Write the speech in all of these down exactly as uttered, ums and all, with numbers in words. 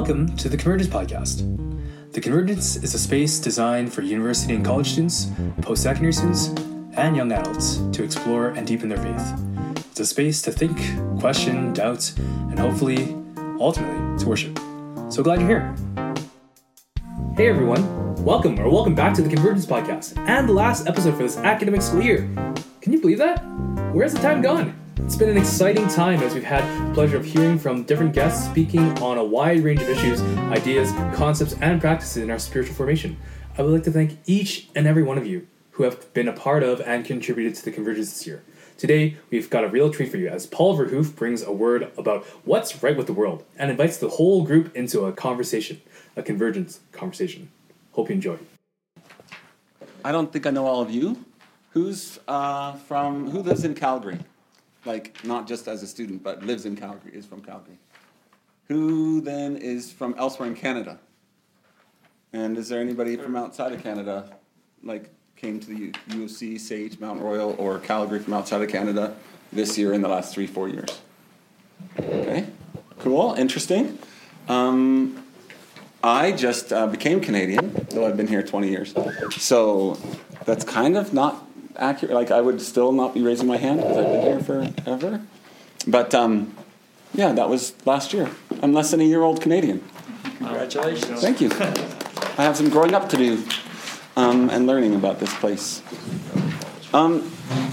Welcome to the Convergence Podcast. The Convergence is a space designed for university and college students, post-secondary students, and young adults to explore and deepen their faith. It's a space to think, question, doubt, and hopefully, ultimately, to worship. So glad you're here. Hey everyone, welcome or welcome back to the Convergence Podcast and the last episode for this academic school year. Can you believe that? Where's the time gone? It's been an exciting time as we've had the pleasure of hearing from different guests speaking on a wide range of issues, ideas, concepts, and practices in our spiritual formation. I would like to thank each and every one of you who have been a part of and contributed to the Convergence this year. Today, we've got a real treat for you as Paul Verhoef brings a word about what's right with the world and invites the whole group into a conversation, a convergence conversation. Hope you enjoy. I don't think I know all of you. Who's uh, from, who lives in Calgary? Like, not just as a student, but lives in Calgary, is from Calgary. Who then is from elsewhere in Canada? And is there anybody from outside of Canada, like came to the U of C, Sage, Mount Royal, or Calgary from outside of Canada this year in the last three, four years? Okay, cool, interesting. Um, I just uh, became Canadian, though I've been here twenty years. So that's kind of not accurate. Like, I would still not be raising my hand because I've been here forever. But, um, yeah, that was last year. I'm less than a year old Canadian. Congratulations. Thank you. I have some growing up to do um, and learning about this place. Um,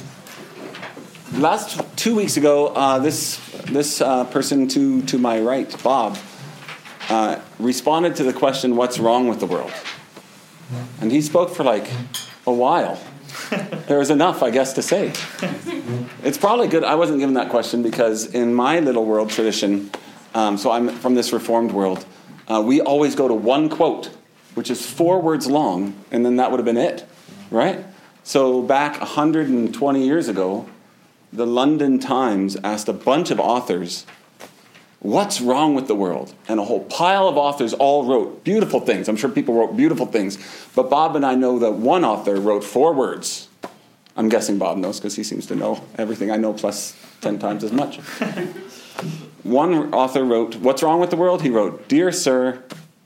last two weeks ago, uh, this this uh, person to, to my right, Bob, uh, responded to the question, what's wrong with the world? And he spoke for like a while. There was enough, I guess, to say. It's probably good I wasn't given that question because in my little world tradition, um, so I'm from this Reformed world, uh, we always go to one quote, which is four words long, and then that would have been it, right? So back one hundred twenty years ago, the London Times asked a bunch of authors, what's wrong with the world? And a whole pile of authors all wrote beautiful things. I'm sure people wrote beautiful things. But Bob and I know that one author wrote four words. I'm guessing Bob knows because he seems to know everything I know plus ten times as much. One author wrote, what's wrong with the world? He wrote, Dear Sir,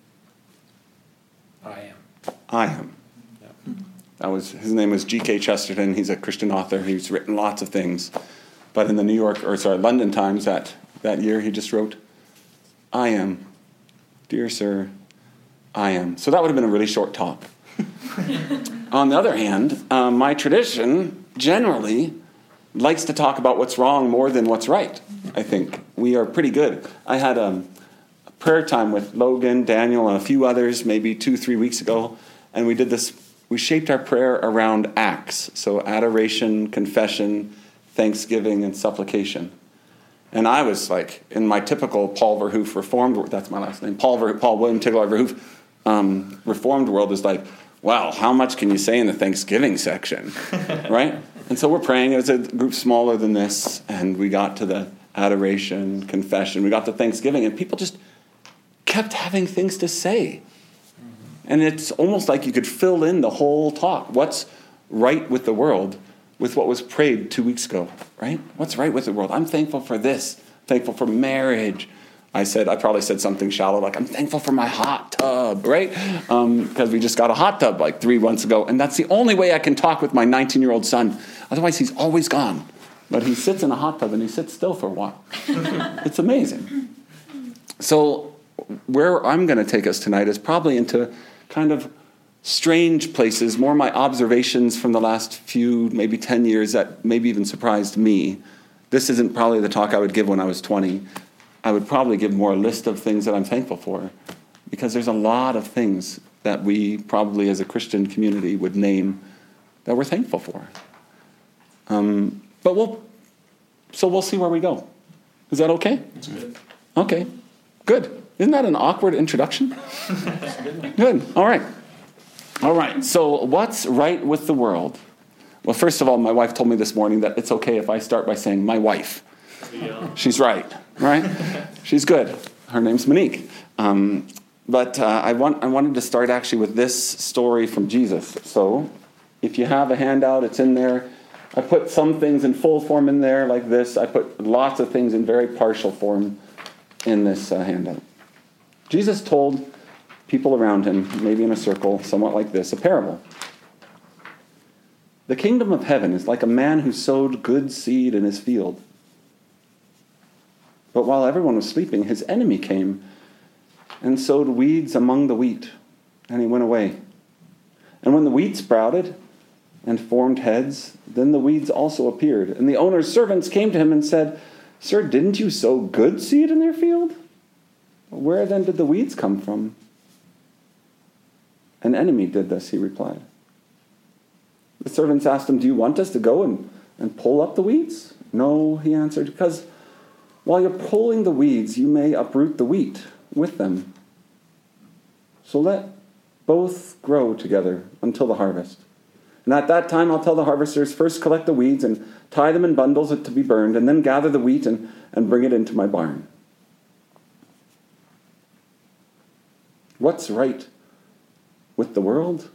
I am. I am. Yep. That was, his name was G K Chesterton. He's a Christian author. He's written lots of things. But in the New York, or sorry, London Times that That year he just wrote, I am, dear sir, I am. So that would have been a really short talk. On the other hand, um, my tradition generally likes to talk about what's wrong more than what's right, I think. We are pretty good. I had um, a prayer time with Logan, Daniel, and a few others maybe two, three weeks ago, and we did this, we shaped our prayer around acts, so adoration, confession, thanksgiving, and supplication. And I was like, in my typical Paul Verhoef Reformed, that's my last name, Paul, Ver, Paul William Tigelaar Verhoef um, Reformed world is like, wow, how much can you say in the Thanksgiving section, right? And so we're praying. It was a group smaller than this, and we got to the adoration, confession. We got to Thanksgiving, and people just kept having things to say. And it's almost like you could fill in the whole talk. What's right with the world? With what was prayed two weeks ago, right? What's right with the world? I'm thankful for this. Thankful for marriage. I said, I probably said something shallow like, I'm thankful for my hot tub, right? Because um, we just got a hot tub like three months ago. And that's the only way I can talk with my nineteen-year-old son. Otherwise, he's always gone. But he sits in a hot tub and he sits still for a while. It's amazing. So where I'm going to take us tonight is probably into kind of strange places, more my observations from the last few, maybe ten years that maybe even surprised me. This isn't probably the talk I would give when I was twenty. I would probably give more a list of things that I'm thankful for, because there's a lot of things that we probably as a Christian community would name that we're thankful for. Um, but we'll, so we'll see where we go. Is that okay? That's good. Okay, good. Isn't that an awkward introduction? Good, all right. All right, so what's right with the world? Well, first of all, my wife told me this morning that it's okay if I start by saying my wife. Yeah. She's right, right? She's good. Her name's Monique. Um, but uh, I want I wanted to start actually with this story from Jesus. So if you have a handout, it's in there. I put some things in full form in there like this. I put lots of things in very partial form in this uh, handout. Jesus told people around him, maybe in a circle, somewhat like this, a parable. The kingdom of heaven is like a man who sowed good seed in his field. But while everyone was sleeping, his enemy came and sowed weeds among the wheat, and he went away. And when the wheat sprouted and formed heads, then the weeds also appeared. And the owner's servants came to him and said, "Sir, didn't you sow good seed in your field? Where then did the weeds come from?" "An enemy did this," he replied. The servants asked him, "Do you want us to go and, and pull up the weeds?" "No," he answered, "because while you're pulling the weeds, you may uproot the wheat with them. So let both grow together until the harvest. And at that time I'll tell the harvesters, first collect the weeds and tie them in bundles to be burned, and then gather the wheat and, and bring it into my barn." What's right with the world?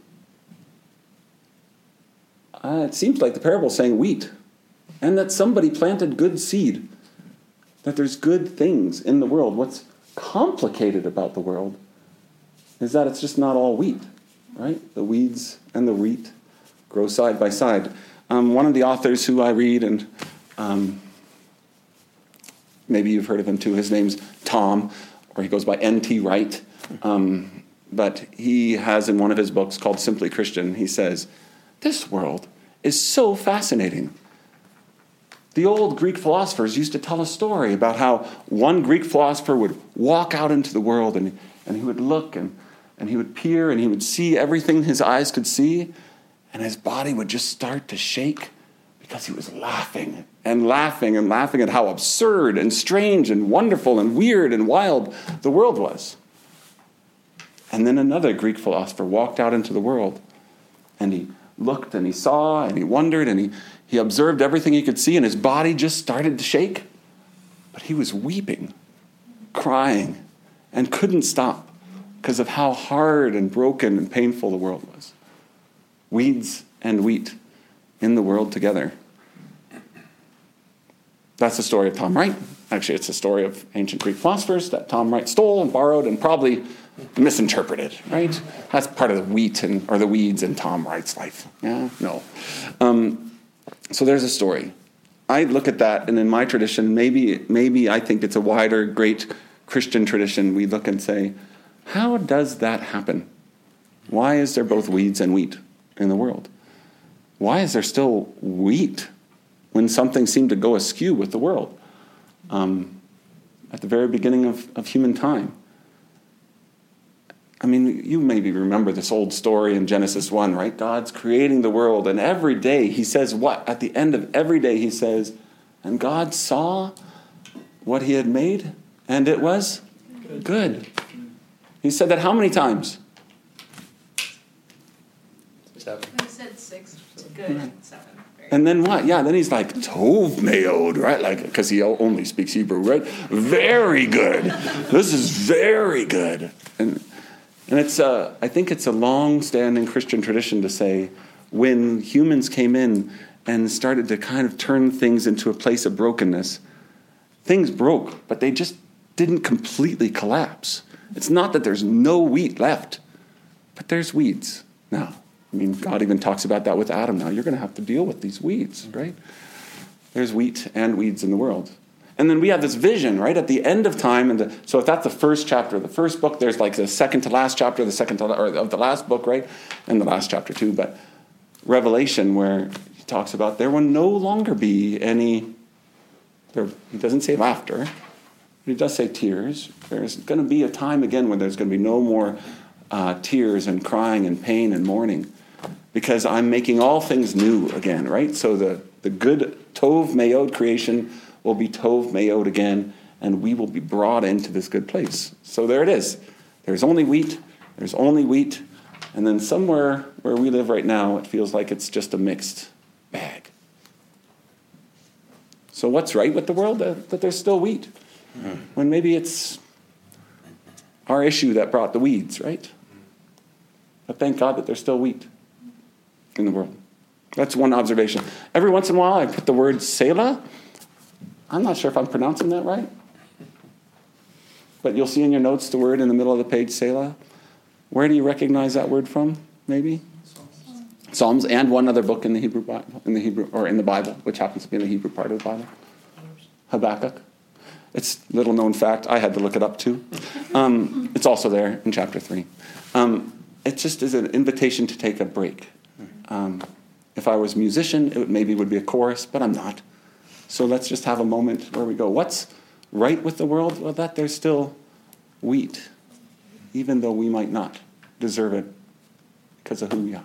Uh, it seems like the parable is saying wheat, and that somebody planted good seed, that there's good things in the world. What's complicated about the world is that it's just not all wheat, right? The weeds and the wheat grow side by side. Um, one of the authors who I read, and um, maybe you've heard of him too, his name's Tom, or he goes by N T Wright, um, but he has in one of his books called Simply Christian, he says, "This world is so fascinating. The old Greek philosophers used to tell a story about how one Greek philosopher would walk out into the world and, and he would look and, and he would peer and he would see everything his eyes could see, and his body would just start to shake because he was laughing and laughing and laughing at how absurd and strange and wonderful and weird and wild the world was. And then another Greek philosopher walked out into the world and he looked and he saw and he wondered and he, he observed everything he could see, and his body just started to shake. But he was weeping, crying, and couldn't stop because of how hard and broken and painful the world was. Weeds and wheat in the world together. That's the story of Tom Wright. Actually, it's a story of ancient Greek philosophers that Tom Wright stole and borrowed and probably misinterpreted, right? That's part of the wheat and or the weeds in Tom Wright's life. Yeah, no. Um, so there's a story. I look at that, and in my tradition, maybe maybe I think it's a wider, great Christian tradition. We look and say, how does that happen? Why is there both weeds and wheat in the world? Why is there still wheat when something seemed to go askew with the world um, at the very beginning of, of human time? I mean, you maybe remember this old story in Genesis one, right? God's creating the world, and every day he says what? At the end of every day he says, and God saw what he had made, and it was good. good. He said that how many times? Seven. He said six. Good. Right. Seven. And then what? Yeah, then he's like, Tov meod, right? Like, because he only speaks Hebrew, right? Very good. This is very good. And and it's, uh, I think it's a long-standing Christian tradition to say, when humans came in and started to kind of turn things into a place of brokenness, things broke, but they just didn't completely collapse. It's not that there's no wheat left, but there's weeds now. I mean, God even talks about that with Adam now. You're going to have to deal with these weeds, right? There's wheat and weeds in the world. And then we have this vision, right, at the end of time. And the, so if that's the first chapter of the first book, there's like the second to last chapter, the second to or of the last book, right? And the last chapter too. But Revelation, where he talks about there will no longer be any, there, he doesn't say laughter, but he does say tears. There's going to be a time again when there's going to be no more uh, tears and crying and pain and mourning, because I'm making all things new again, right? So the, the good Tov Meod creation will be Tov Meod again, and we will be brought into this good place. So there it is. There's only wheat, there's only wheat, and then somewhere where we live right now, it feels like it's just a mixed bag. So what's right with the world? That, that there's still wheat. Mm. When maybe it's our issue that brought the weeds, right? But thank God that there's still wheat in the world. That's one observation. Every once in a while, I put the word Selah. I'm not sure if I'm pronouncing that right. But you'll see in your notes the word in the middle of the page, Selah. Where do you recognize that word from, maybe? Psalms. Psalms, and one other book in the Hebrew Bible, in the Hebrew or in the Bible, which happens to be in the Hebrew part of the Bible. Habakkuk. It's a little known fact. I had to look it up too. Um, it's also there in chapter three. Um, it just is an invitation to take a break. Um, if I was a musician, it maybe would be a chorus, but I'm not. So let's just have a moment where we go, what's right with the world? Well, that there's still wheat, even though we might not deserve it because of who we are.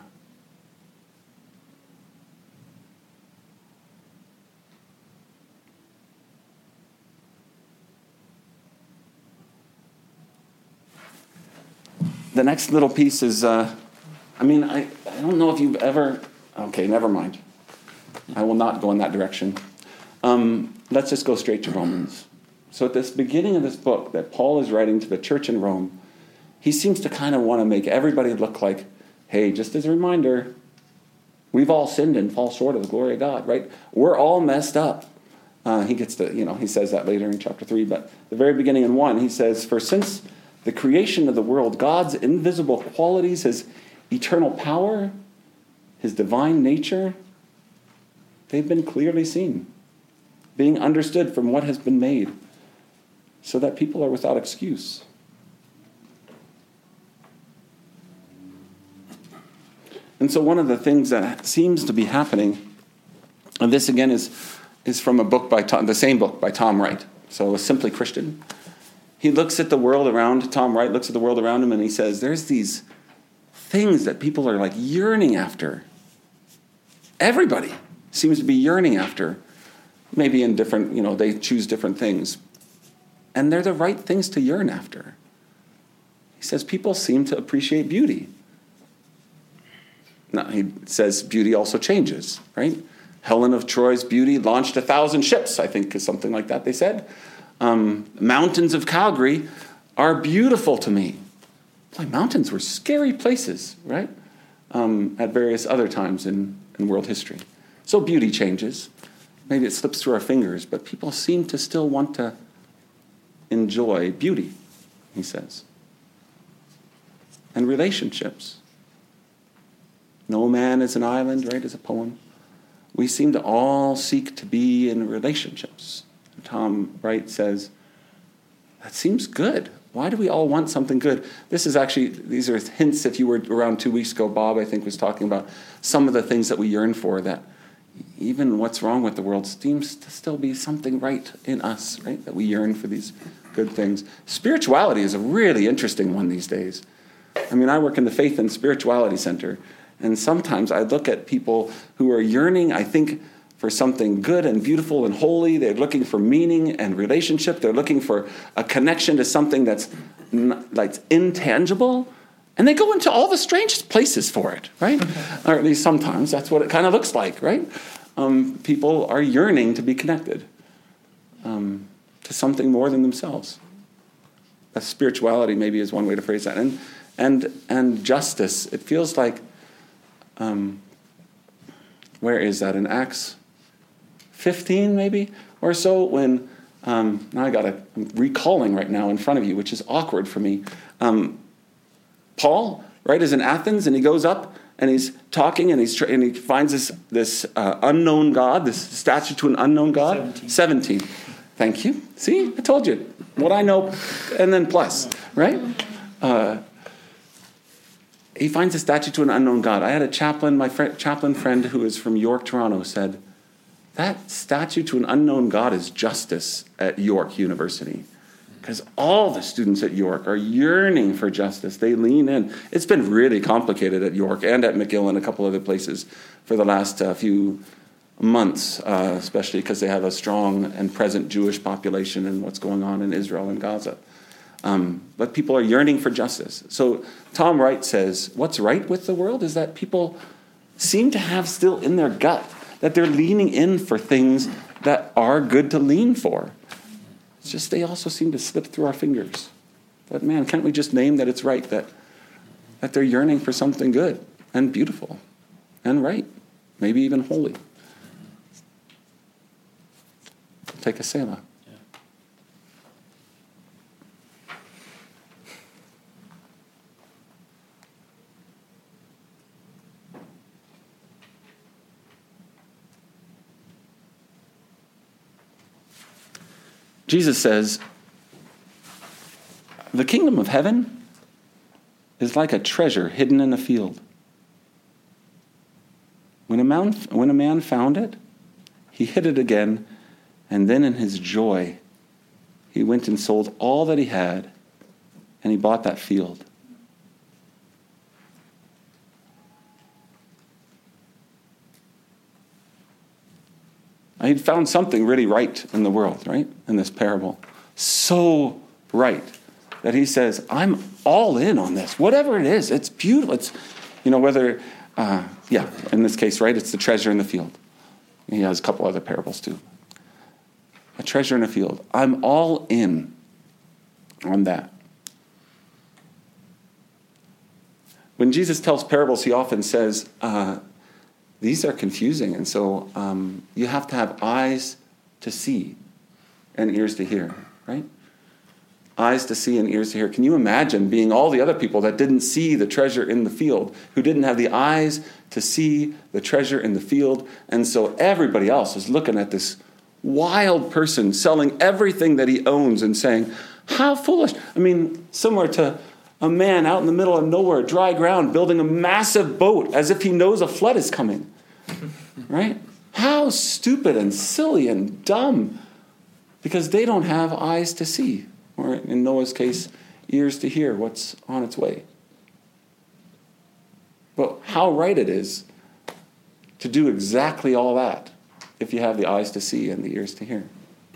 The next little piece is, uh, I mean, I, I don't know if you've ever, okay, never mind. I will not go in that direction. Um, let's just go straight to Romans. So at this beginning of this book that Paul is writing to the church in Rome, he seems to kind of want to make everybody look like, hey, just as a reminder, we've all sinned and fall short of the glory of God, right? We're all messed up. Uh, he gets to, you know, he says that later in chapter three, but the very beginning in one, he says, for since the creation of the world, God's invisible qualities, his eternal power, his divine nature, they've been clearly seen, being understood from what has been made, so that people are without excuse. And so one of the things that seems to be happening, and this again is, is from a book by Tom, the same book by Tom Wright, so Simply Christian. He looks at the world around, Tom Wright looks at the world around him and he says, there's these things that people are like yearning after. Everybody seems to be yearning after. Maybe in different, you know, they choose different things. And they're the right things to yearn after. He says people seem to appreciate beauty. Now, he says beauty also changes, right? Helen of Troy's beauty launched a thousand ships, I think is something like that they said. Um, mountains of Calgary are beautiful to me. Like mountains were scary places, right? Um, at various other times in, in world history. So beauty changes. Maybe it slips through our fingers, but people seem to still want to enjoy beauty, he says. And relationships. No man is an island, right, is a poem. We seem to all seek to be in relationships. Tom Wright says, that seems good. Why do we all want something good? This is actually, these are hints, if you were around two weeks ago, Bob, I think, was talking about some of the things that we yearn for, that even what's wrong with the world seems to still be something right in us, right? That we yearn for these good things. Spirituality is a really interesting one these days. I mean, I work in the Faith and Spirituality Center, and sometimes I look at people who are yearning, I think, for something good and beautiful and holy. They're looking for meaning and relationship. They're looking for a connection to something that's like intangible. And they go into all the strangest places for it, right? Or at least sometimes that's what it kind of looks like, right? Um, people are yearning to be connected um, to something more than themselves. That spirituality maybe is one way to phrase that. And and and justice, it feels like, um, where is that? In Acts fifteen maybe or so, when, um, now I got to, I'm recalling right now in front of you, which is awkward for me. Um, Paul, right, is in Athens, and he goes up and he's talking, and he's and he finds this this uh, unknown God, this statue to an unknown God. Seventeen. Seventeen. Thank you. See, I told you what I know, and then plus, right? Uh, he finds a statue to an unknown God. I had a chaplain, my friend, chaplain friend who is from York, Toronto, said that statue to an unknown God is justice at York University. Because all the students at York are yearning for justice. They lean in. It's been really complicated at York and at McGill and a couple other places for the last uh, few months, uh, especially because they have a strong and present Jewish population and what's going on in Israel and Gaza. Um, but people are yearning for justice. So Tom Wright says, what's right with the world is that people seem to have still in their gut that they're leaning in for things that are good to lean for. It's just they also seem to slip through our fingers. But man, can't we just name that it's right, that that they're yearning for something good and beautiful and right, maybe even holy. Take a Selah. Yeah. Jesus says, the kingdom of heaven is like a treasure hidden in a field. When a man, when a man found it, he hid it again, and then in his joy, he went and sold all that he had, and he bought that field. I had found something really right in the world, right? In this parable. So right that he says, I'm all in on this. Whatever it is, it's beautiful. It's, you know, whether, uh, yeah, in this case, right, it's the treasure in the field. He has a couple other parables too. A treasure in a field. I'm all in on that. When Jesus tells parables, he often says, uh, these are confusing, and so um, you have to have eyes to see and ears to hear, right? Eyes to see and ears to hear. Can you imagine being all the other people that didn't see the treasure in the field, who didn't have the eyes to see the treasure in the field, and so everybody else is looking at this wild person selling everything that he owns and saying, how foolish. I mean, similar to a man out in the middle of nowhere, dry ground, building a massive boat as if he knows a flood is coming. Right? How stupid and silly and dumb. Because they don't have eyes to see. Or in Noah's case, ears to hear what's on its way. But how right it is to do exactly all that if you have the eyes to see and the ears to hear.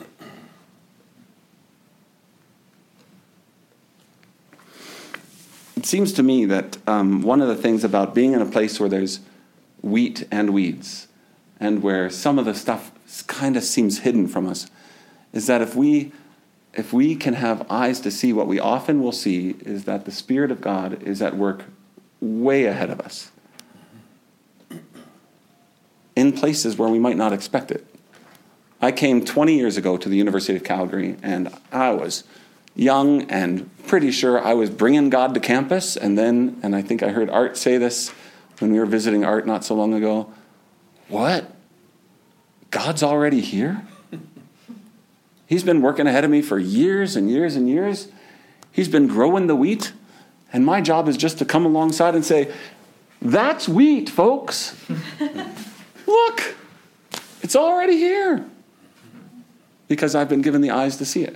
It seems to me that um, one of the things about being in a place where there's wheat and weeds, and where some of the stuff kind of seems hidden from us, is that if we if we can have eyes to see, what we often will see is that the Spirit of God is at work way ahead of us in places where we might not expect it. I came twenty years ago to the University of Calgary, and I was young and pretty sure I was bringing God to campus. And then, and I think I heard Art say this when we were visiting Art not so long ago, what? God's already here? He's been working ahead of me for years and years and years. He's been growing the wheat. And my job is just to come alongside and say, that's wheat, folks. Look, it's already here. Because I've been given the eyes to see it.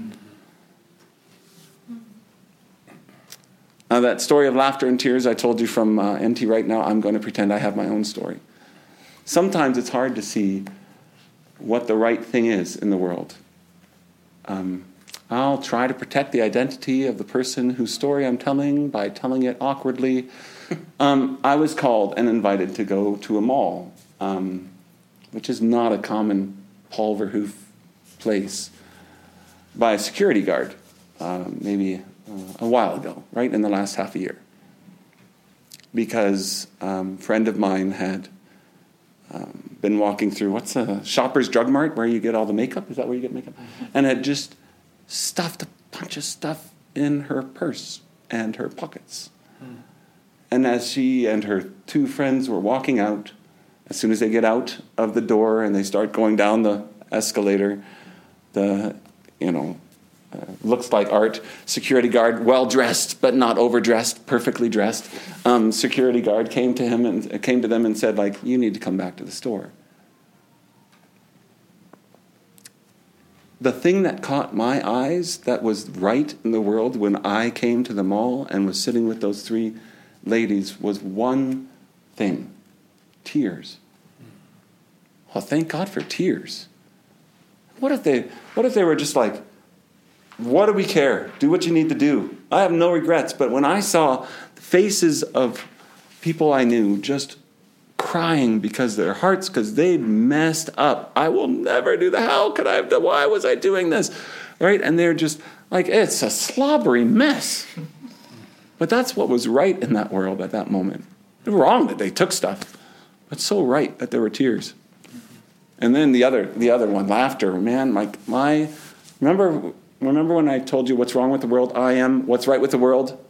Now, that story of laughter and tears I told you from uh, N T right now, I'm going to pretend I have my own story. Sometimes it's hard to see what the right thing is in the world. Um, I'll try to protect the identity of the person whose story I'm telling by telling it awkwardly. Um, I was called and invited to go to a mall, um, which is not a common Paul Verhoef place, by a security guard, uh, maybe uh, a while ago, right in the last half a year. Because um, a friend of mine had um, been walking through, what's a Shoppers Drug Mart, where you get all the makeup? Is that where you get makeup? And had just stuffed a bunch of stuff in her purse and her pockets. Hmm. And as she and her two friends were walking out, as soon as they get out of the door and they start going down the escalator, the, you know, uh, looks like Art, security guard, well-dressed but not overdressed, perfectly dressed, um, security guard came to him and uh, came to them and said, like, you need to come back to the store. The thing that caught my eyes that was right in the world when I came to the mall and was sitting with those three ladies was one thing: tears. Well, thank God for tears. What if they, what if they were just like, what do we care? Do what you need to do. I have no regrets. But when I saw the faces of people I knew just crying because their hearts, because they'd messed up. I will never do the, how could I have done, why was I doing this? Right? And they're just like, it's a slobbery mess. But that's what was right in that world at that moment. It was wrong that they took stuff, but so right that there were tears. And then the other the other one, laughter. Man, my, my remember remember when I told you what's wrong with the world? I am what's right with the world?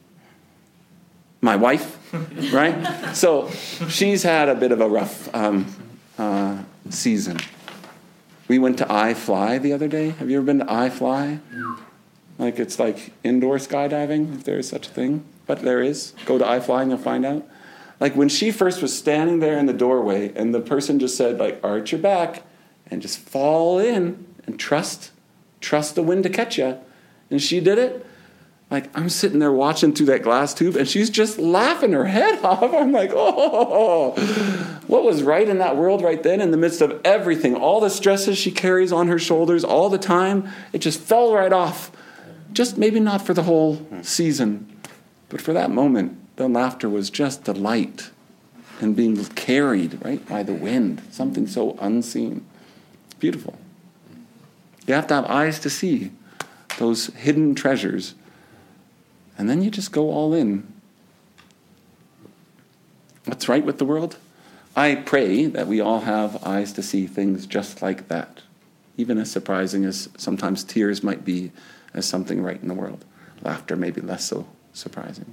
My wife, right? So she's had a bit of a rough um, uh, season. We went to iFly the other day. Have you ever been to iFly? Like it's like indoor skydiving, if there is such a thing. But there is. Go to iFly and you'll find out. Like when she first was standing there in the doorway and the person just said, like, arch your back and just fall in and trust, trust the wind to catch you. And she did it. Like, I'm sitting there watching through that glass tube, and she's just laughing her head off. I'm like, oh, what was right in that world right then in the midst of everything? All the stresses she carries on her shoulders all the time, it just fell right off. Just maybe not for the whole season, but for that moment, the laughter was just delight and being carried, right, by the wind, something so unseen. Beautiful. You have to have eyes to see those hidden treasures. And then you just go all in. What's right with the world? I pray that we all have eyes to see things just like that, even as surprising as sometimes tears might be as something right in the world. Laughter may be less so surprising.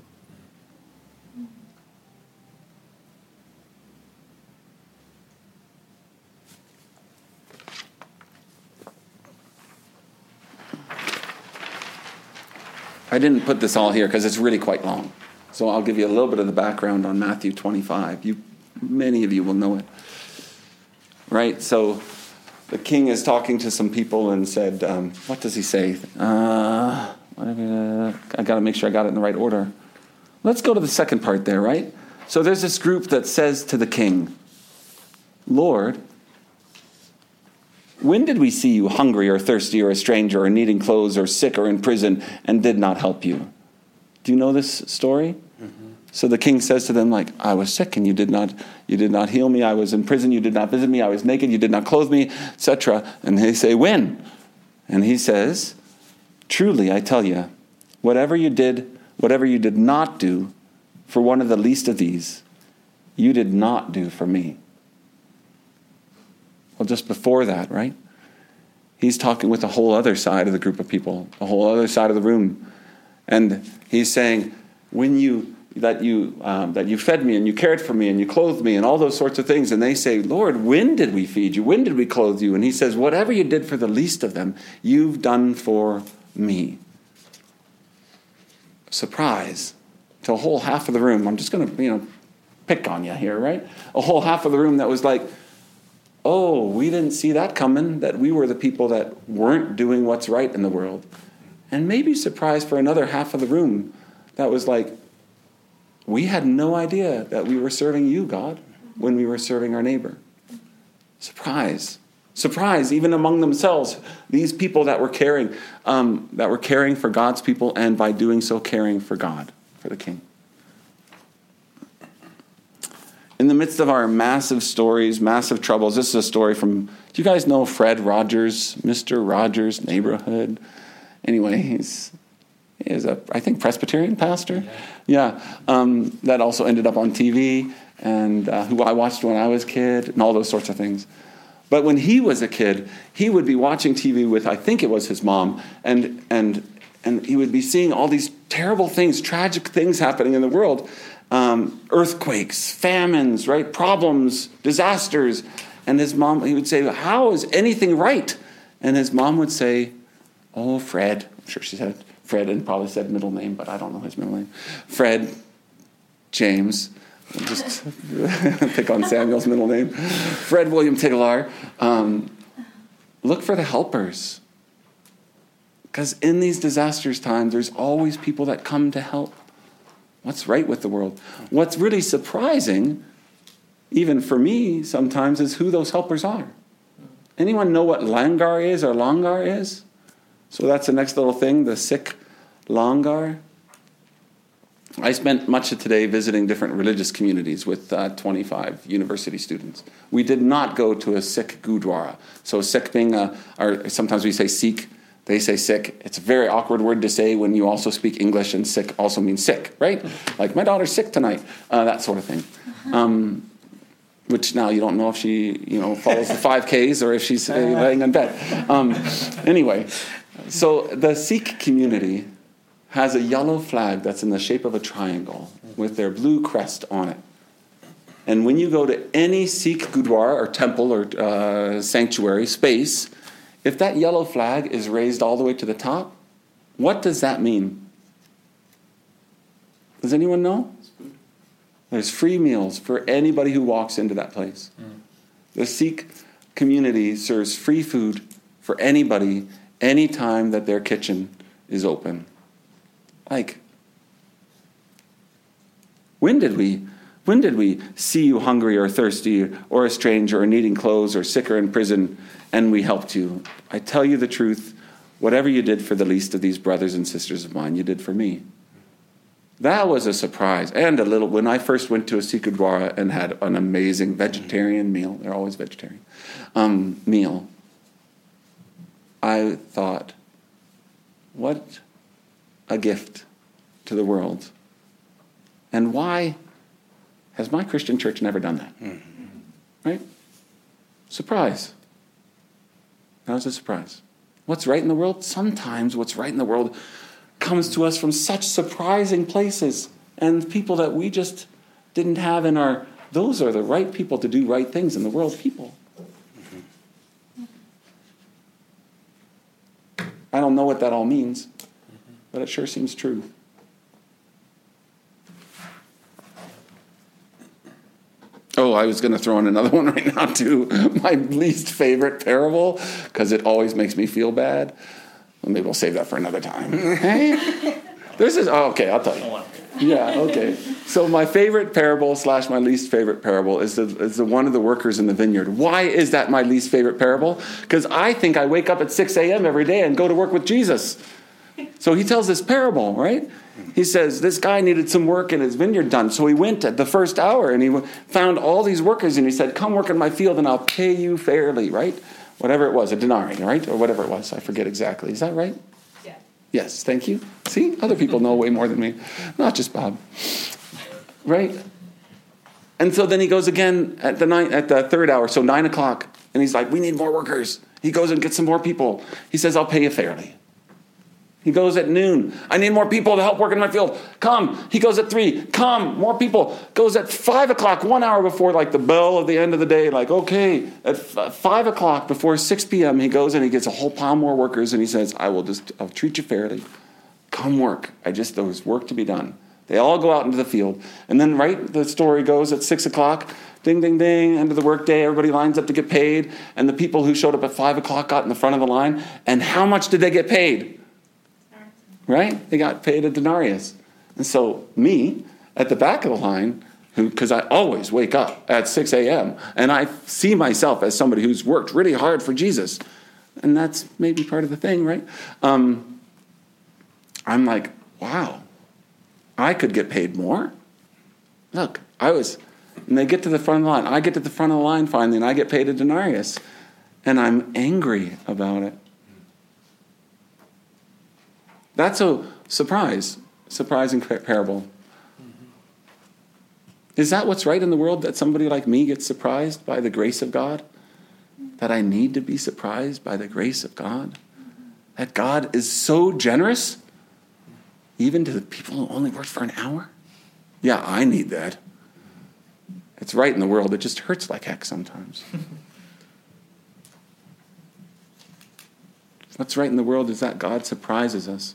I didn't put this all here because it's really quite long. So I'll give you a little bit of the background on Matthew twenty-five. You, many of you will know it. Right? So the king is talking to some people and said, um, what does he say? Uh, I got to make sure I got it in the right order. Let's go to the second part there, right? So there's this group that says to the king, Lord, when did we see you hungry or thirsty or a stranger or needing clothes or sick or in prison and did not help you? Do you know this story? Mm-hmm. So the king says to them, like, I was sick and you did not you did not heal me. I was in prison. You did not visit me. I was naked. You did not clothe me, et cetera. And they say, when? And he says, truly, I tell you, whatever you did, whatever you did not do for one of the least of these, you did not do for me. Well, just before that, right? He's talking with a whole other side of the group of people, a whole other side of the room. And he's saying, when you, that you, um, that you fed me and you cared for me and you clothed me and all those sorts of things. And they say, Lord, when did we feed you? When did we clothe you? And he says, whatever you did for the least of them, you've done for me. Surprise to a whole half of the room. I'm just going to, you know, pick on you here, right? A whole half of the room that was like, oh, we didn't see that coming, that we were the people that weren't doing what's right in the world. And maybe surprised for another half of the room that was like, we had no idea that we were serving you, God, when we were serving our neighbor. Surprise. Surprise, even among themselves, these people that were caring, um, that were caring for God's people and by doing so caring for God, for the king. In the midst of our massive stories, massive troubles, this is a story from, do you guys know Fred Rogers, Mister Rogers' Neighborhood? Anyway, he's, he is a, I think, Presbyterian pastor. Yeah, yeah um, that also ended up on T V, and uh, who I watched when I was a kid, and all those sorts of things. But when he was a kid, he would be watching T V with, I think it was his mom, and and and he would be seeing all these terrible things, tragic things happening in the world. Um, earthquakes, famines, right? Problems, disasters. And his mom, he would say, how is anything right? And his mom would say, oh, Fred. I'm sure she said Fred and probably said middle name, but I don't know his middle name. Fred James. I'll just pick on Samuel's middle name. Fred William Tiglar. Um, look for the helpers. Because in these disastrous times, there's always people that come to help. What's right with the world? What's really surprising, even for me sometimes, is who those helpers are. Anyone know what langar is or langar is? So that's the next little thing, the Sikh langar. I spent much of today visiting different religious communities with uh, twenty-five university students. We did not go to a Sikh gurdwara. So Sikh being, a, or sometimes we say Sikh, they say Sikh. It's a very awkward word to say when you also speak English, and Sikh also means sick, right? Like, my daughter's sick tonight, uh, that sort of thing. Um, which now you don't know if she, you know, follows the five Ks or if she's uh, laying in bed. Um, anyway, so the Sikh community has a yellow flag that's in the shape of a triangle with their blue crest on it. And when you go to any Sikh gurdwara or temple or uh, sanctuary space, if that yellow flag is raised all the way to the top, what does that mean? Does anyone know? There's free meals for anybody who walks into that place. Mm. The Sikh community serves free food for anybody anytime that their kitchen is open. Like, when did we when did we see you hungry or thirsty or a stranger or needing clothes or sick or in prison and we helped you? I tell you the truth, whatever you did for the least of these brothers and sisters of mine, you did for me. That was a surprise. And a little, when I first went to a Sikh gurdwara and had an amazing vegetarian meal, they're always vegetarian, um, meal, I thought, what a gift to the world. And why has my Christian church never done that? Mm-hmm. Right? Surprise. That was a surprise. What's right in the world? Sometimes what's right in the world comes to us from such surprising places and people that we just didn't have in our, those are the right people to do right things in the world, people. Mm-hmm. I don't know what that all means, mm-hmm. but it sure seems true. Oh, I was going to throw in another one right now too. My least favorite parable, because it always makes me feel bad. Well, maybe we'll save that for another time. Hey? This is, oh, okay, I'll tell you. Yeah, okay. So my favorite parable slash my least favorite parable is the, is the one of the workers in the vineyard. Why is that my least favorite parable? Because I think I wake up at six a.m. every day and go to work with Jesus. So he tells this parable, right? He says this guy needed some work in his vineyard done. So he went at the first hour and he found all these workers and he said, come work in my field and I'll pay you fairly, right? Whatever it was, a denarii, right? Or whatever it was. I forget exactly. Is that right? Yeah. Yes, thank you. See, other people know way more than me. Not just Bob. Right? And so then he goes again at the nine, at the third hour, so nine o'clock. And he's like, we need more workers. He goes and gets some more people. He says, I'll pay you fairly. He goes at noon. I need more people to help work in my field. Come. He goes at three. Come. More people. Goes at five o'clock, one hour before like the bell of the end of the day. Like, okay. At f- five o'clock before six p.m. he goes and he gets a whole pile more workers and he says, I will just, I'll treat you fairly. Come work. I just, there's work to be done. They all go out into the field. And then, right, the story goes at six o'clock. Ding, ding, ding. End of the workday. Everybody lines up to get paid. And the people who showed up at five o'clock got in the front of the line. And how much did they get paid? Right? They got paid a denarius. And so me, at the back of the line, who because I always wake up at six a.m., and I see myself as somebody who's worked really hard for Jesus. And that's maybe part of the thing, right? Um, I'm like, wow, I could get paid more. Look, I was, and they get to the front of the line. I get to the front of the line finally, and I get paid a denarius. And I'm angry about it. That's a surprise, surprising parable. Mm-hmm. Is that what's right in the world, that somebody like me gets surprised by the grace of God? That I need to be surprised by the grace of God? That God is so generous, even to the people who only worked for an hour? Yeah, I need that. It's right in the world. It just hurts like heck sometimes. What's right in the world is that God surprises us.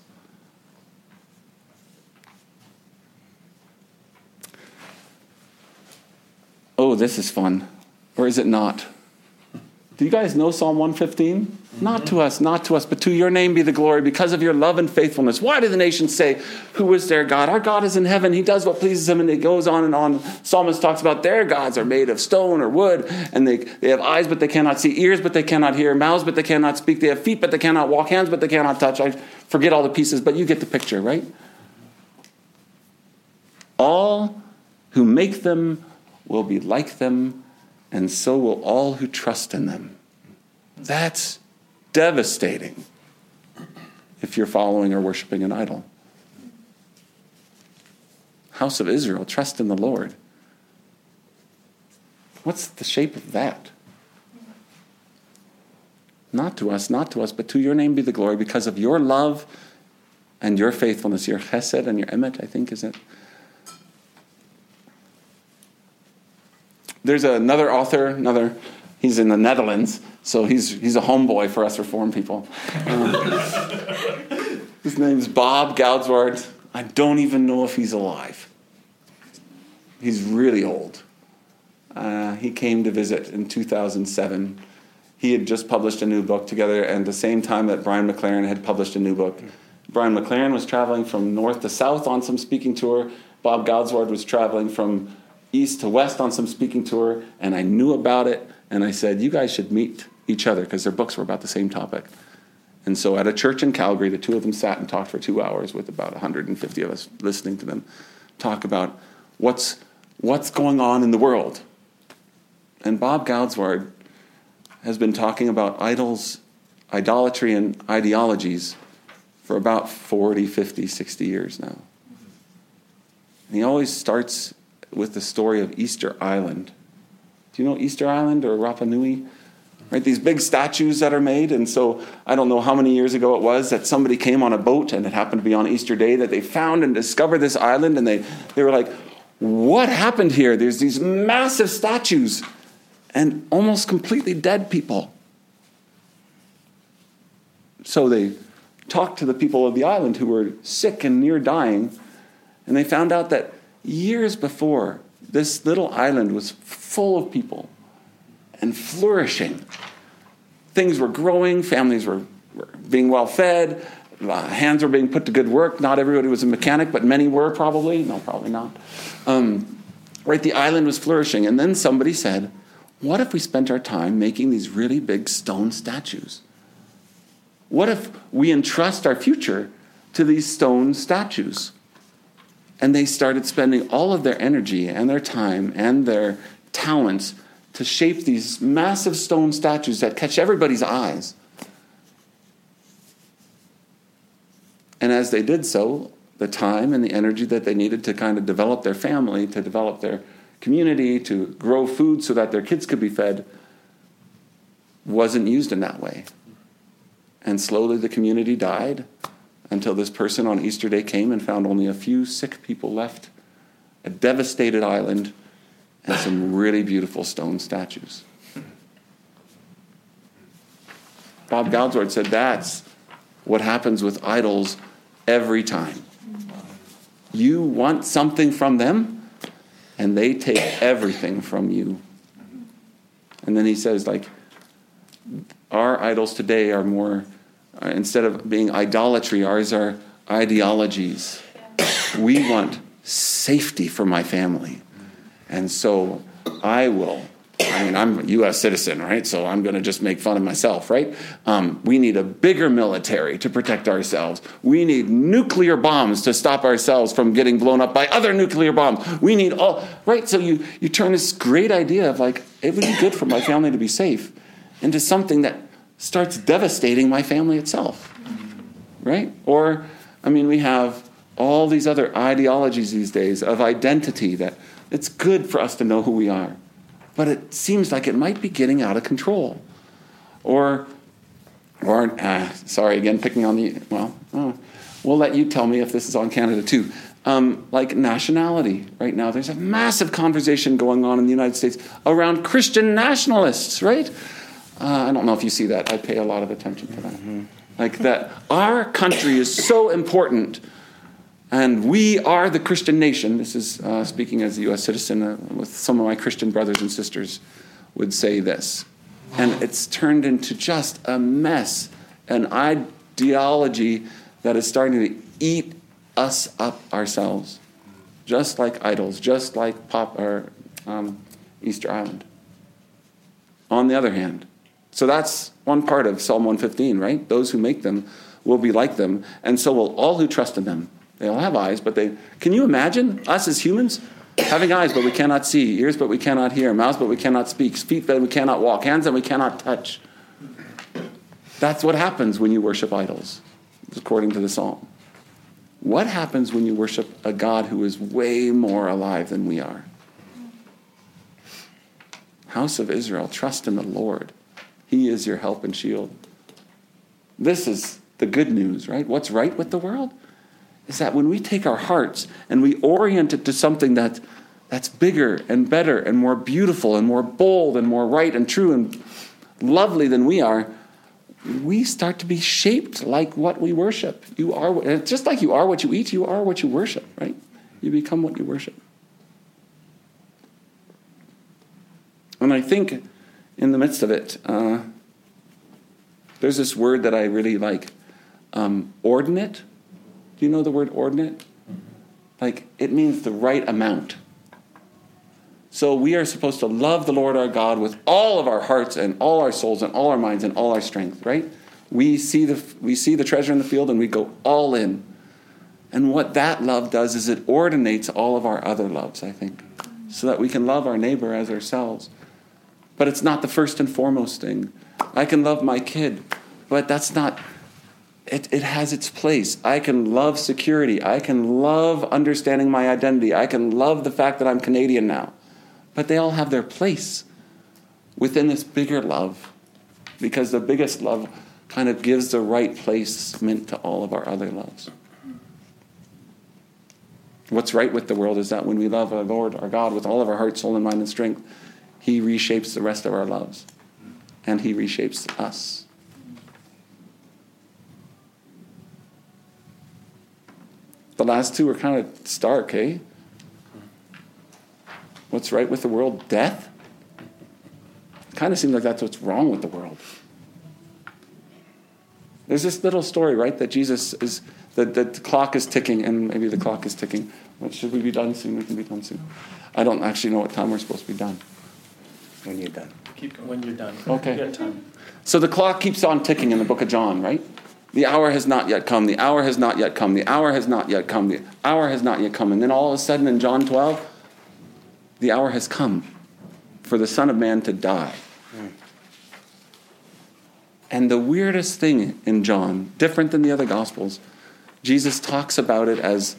Oh, this is fun. Or is it not? Do you guys know Psalm one fifteen? Mm-hmm. Not to us, not to us, but to your name be the glory because of your love and faithfulness. Why do the nations say, who is their God? Our God is in heaven. He does what pleases him. And it goes on and on. Psalmist talks about their gods are made of stone or wood. And they, they have eyes, but they cannot see. Ears, but they cannot hear. Mouths, but they cannot speak. They have feet, but they cannot walk. Hands, but they cannot touch. I forget all the pieces, but you get the picture, right? All who make them will be like them, and so will all who trust in them. That's devastating if you're following or worshiping an idol. House of Israel, trust in the Lord. What's the shape of that? Not to us, not to us, but to your name be the glory because of your love and your faithfulness, your chesed and your emet, I think, is it? there's another author, another, he's in the Netherlands, so he's he's a homeboy for us Reformed people. Um, his name's Bob Goudswaard. I don't even know if he's alive. He's really old. Uh, he came to visit in two thousand seven. He had just published a new book together, and at the same time that Brian McLaren had published a new book. Brian McLaren was traveling from north to south on some speaking tour. Bob Goudswaard was traveling from east to west on some speaking tour, and I knew about it, and I said, you guys should meet each other, because their books were about the same topic. And so at a church in Calgary, the two of them sat and talked for two hours with about one hundred fifty of us listening to them talk about what's what's going on in the world. And Bob Goudswaard has been talking about idols, idolatry, and ideologies for about forty, fifty, sixty years now. And he always starts with the story of Easter Island. Do you know Easter Island or Rapa Nui? Right, these big statues that are made, and so I don't know how many years ago it was that somebody came on a boat, and it happened to be on Easter Day, that they found and discovered this island, and they, they were like, what happened here? There's these massive statues and almost completely dead people. So they talked to the people of the island who were sick and near dying, and they found out that years before, this little island was full of people and flourishing. Things were growing, families were, were being well fed, uh, hands were being put to good work. Not everybody was a mechanic, but many were probably. No, probably not. Um, right, the island was flourishing. And then somebody said, what if we spent our time making these really big stone statues? What if we entrust our future to these stone statues? And they started spending all of their energy and their time and their talents to shape these massive stone statues that catch everybody's eyes. And as they did so, the time and the energy that they needed to kind of develop their family, to develop their community, to grow food so that their kids could be fed, wasn't used in that way. And slowly the community died until this person on Easter Day came and found only a few sick people left, a devastated island, and some really beautiful stone statues. Bob Goudswaard said that's what happens with idols every time. You want something from them, and they take everything from you. And then he says, like, our idols today are more, uh, instead of being idolatry, ours are ideologies. We want safety for my family. And so I will, I mean, I'm a U S citizen, right? So I'm going to just make fun of myself, right? Um, we need a bigger military to protect ourselves. We need nuclear bombs to stop ourselves from getting blown up by other nuclear bombs. We need all, right? So you, you turn this great idea of like, it would be good for my family to be safe into something that starts devastating my family itself, right? Or, I mean, we have all these other ideologies these days of identity that it's good for us to know who we are, but it seems like it might be getting out of control. Or, or uh, sorry, again, picking on the, well, oh, we'll let you tell me if this is on Canada too. Um, like nationality right now, there's a massive conversation going on in the United States around Christian nationalists, right? Uh, I don't know if you see that. I pay a lot of attention to that. Mm-hmm. Like that our country is so important. And we are the Christian nation. This is uh, speaking as a U S citizen uh, with some of my Christian brothers and sisters would say this. And it's turned into just a mess, an ideology that is starting to eat us up ourselves, just like idols, just like Pop or um, Easter Island. On the other hand, so that's one part of Psalm one fifteen, right? Those who make them will be like them, and so will all who trust in them. They all have eyes, but they... Can you imagine us as humans having eyes, but we cannot see, ears, but we cannot hear, mouths, but we cannot speak, feet, but we cannot walk, hands, that we cannot touch? That's what happens when you worship idols, according to the psalm. What happens when you worship a God who is way more alive than we are? House of Israel, trust in the Lord. He is your help and shield. This is the good news, right? What's right with the world is that when we take our hearts and we orient it to something that, that's bigger and better and more beautiful and more bold and more right and true and lovely than we are, we start to be shaped like what we worship. You are, and just like you are what you eat, you are what you worship, right? You become what you worship. And I think in the midst of it, uh, there's this word that I really like, um, ordinate. Do you know the word ordinate? Like, it means the right amount. So we are supposed to love the Lord our God with all of our hearts and all our souls and all our minds and all our strength, right? We see the we see the treasure in the field and we go all in. And what that love does is it ordinates all of our other loves, I think, so that we can love our neighbor as ourselves. But it's not the first and foremost thing. I can love my kid, but that's not, it, it has its place. I can love security. I can love understanding my identity. I can love the fact that I'm Canadian now. But they all have their place within this bigger love, because the biggest love kind of gives the right placement to all of our other loves. What's right with the world is that when we love our Lord, our God, with all of our heart, soul, and mind and strength, he reshapes the rest of our loves. And he reshapes us. The last two are kind of stark, eh? What's right with the world? Death? It kind of seems like that's what's wrong with the world. There's this little story, right, that Jesus is, that, that the clock is ticking, and maybe the clock is ticking. What, should we be done soon? We can be done soon. I don't actually know what time we're supposed to be done. When you're done. Keep going. When you're done. Okay. You got time. So the clock keeps on ticking in the book of John, right? The hour has not yet come. The hour has not yet come. The hour has not yet come. The hour has not yet come. And then all of a sudden in John twelve, the hour has come for the Son of Man to die. Mm. And the weirdest thing in John, different than the other Gospels, Jesus talks about it as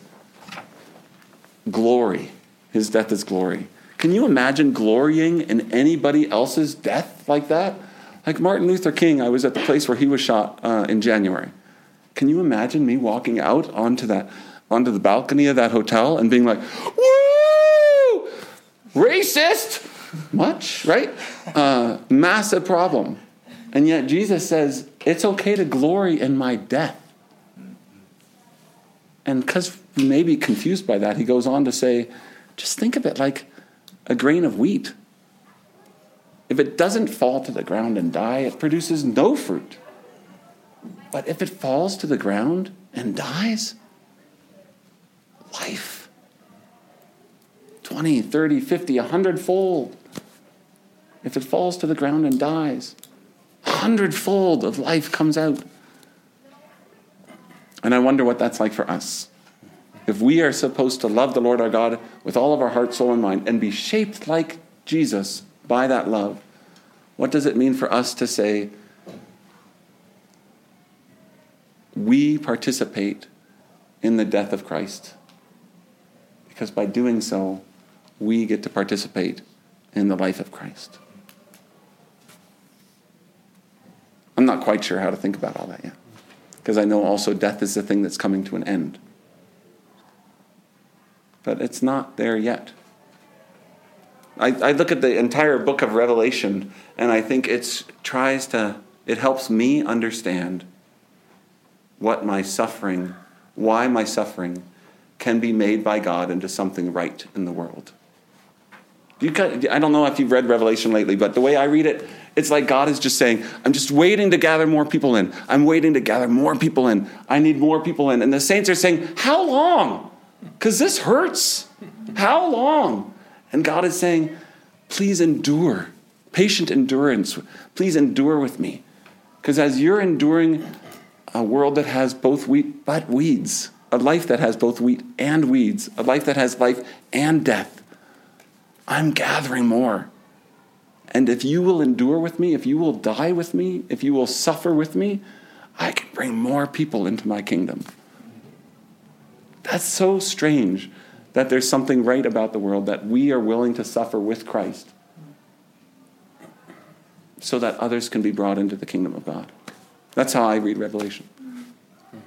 glory. His death is glory. Can you imagine glorying in anybody else's death like that? Like Martin Luther King, I was at the place where he was shot uh, in January. Can you imagine me walking out onto that, onto the balcony of that hotel and being like, woo! Racist! Much, right? Uh, massive problem. And yet Jesus says, it's okay to glory in my death. And because we may be confused by that, he goes on to say, just think of it like a grain of wheat. If it doesn't fall to the ground and die, it produces no fruit. But if it falls to the ground and dies, life. twenty, thirty, fifty, a hundredfold. If it falls to the ground and dies, a hundredfold of life comes out. And I wonder what that's like for us. If we are supposed to love the Lord our God with all of our heart, soul, and mind, and be shaped like Jesus by that love, what does it mean for us to say, we participate in the death of Christ? Because by doing so, we get to participate in the life of Christ. I'm not quite sure how to think about all that yet, because I know also death is the thing that's coming to an end. But it's not there yet. I, I look at the entire book of Revelation, and I think it tries to, it helps me understand what my suffering, why my suffering can be made by God into something right in the world. You got, I don't know if you've read Revelation lately, but the way I read it, it's like God is just saying, I'm just waiting to gather more people in. I'm waiting to gather more people in. I need more people in. And the saints are saying, how long? Because this hurts. How long? And God is saying, please endure. Patient endurance. Please endure with me. Because as you're enduring a world that has both wheat but weeds, a life that has both wheat and weeds, a life that has life and death, I'm gathering more. And if you will endure with me, if you will die with me, if you will suffer with me, I can bring more people into my kingdom. That's so strange that there's something right about the world, that we are willing to suffer with Christ so that others can be brought into the kingdom of God. That's how I read Revelation.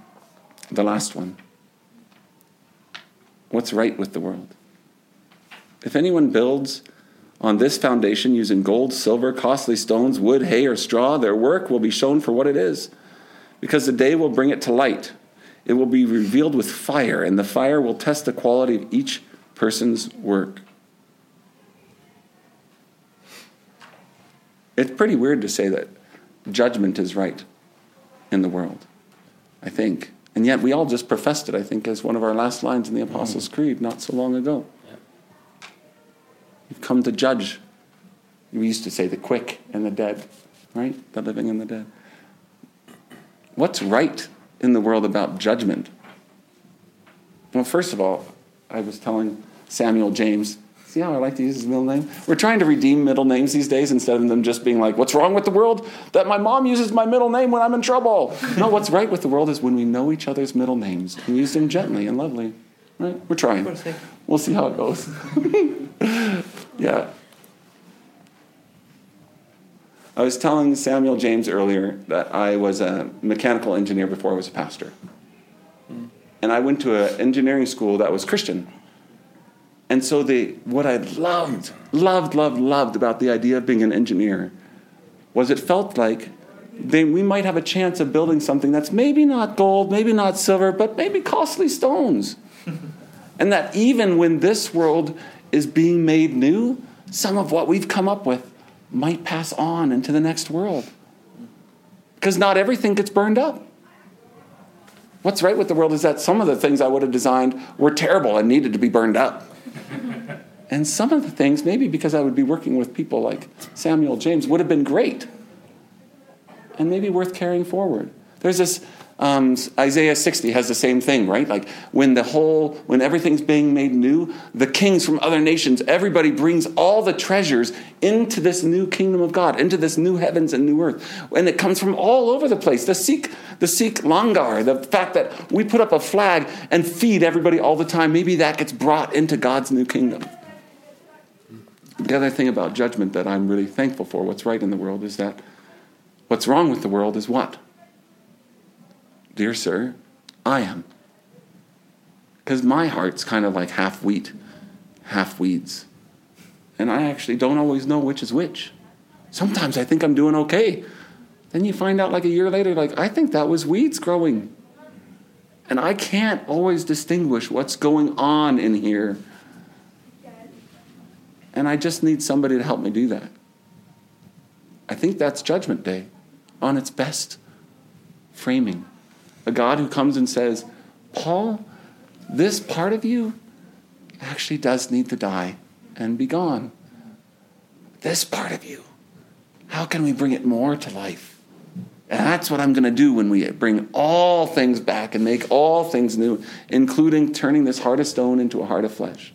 The last one. What's right with the world? If anyone builds on this foundation using gold, silver, costly stones, wood, hay, or straw, their work will be shown for what it is, because the day will bring it to light. It will be revealed with fire, and the fire will test the quality of each person's work. It's pretty weird to say that judgment is right in the world, I think. And yet we all just professed it, I think, as one of our last lines in the Apostles' Creed not so long ago. You've come to judge. We used to say the quick and the dead, right? The living and the dead. What's right in the world about judgment? Well, first of all, I was telling Samuel James, see how I like to use his middle name? We're trying to redeem middle names these days instead of them just being like, what's wrong with the world? That my mom uses my middle name when I'm in trouble. No, what's right with the world is when we know each other's middle names and use them gently and lovely. Right? We're trying. We'll see how it goes. Yeah. I was telling Samuel James earlier that I was a mechanical engineer before I was a pastor. Mm. And I went to an engineering school that was Christian. And so the what I loved, loved, loved, loved about the idea of being an engineer was it felt like they, we might have a chance of building something that's maybe not gold, maybe not silver, but maybe costly stones. And that even when this world is being made new, some of what we've come up with might pass on into the next world. Because not everything gets burned up. What's right with the world is that some of the things I would have designed were terrible and needed to be burned up. And some of the things, maybe because I would be working with people like Samuel James, would have been great. And maybe worth carrying forward. There's this Um, Isaiah sixty has the same thing, right? Like when the whole, when everything's being made new, the kings from other nations, everybody brings all the treasures into this new kingdom of God, into this new heavens and new earth. And it comes from all over the place. The Sikh, the Sikh Langar, the fact that we put up a flag and feed everybody all the time, maybe that gets brought into God's new kingdom. The other thing about judgment that I'm really thankful for, what's right in the world, is that what's wrong with the world is what? Dear sir, I am. Because my heart's kind of like half wheat, half weeds. And I actually don't always know which is which. Sometimes I think I'm doing okay. Then you find out like a year later, like, I think that was weeds growing. And I can't always distinguish what's going on in here. And I just need somebody to help me do that. I think that's Judgment Day on its best framing. A God who comes and says, Paul, this part of you actually does need to die and be gone. This part of you, how can we bring it more to life? And that's what I'm going to do when we bring all things back and make all things new, including turning this heart of stone into a heart of flesh.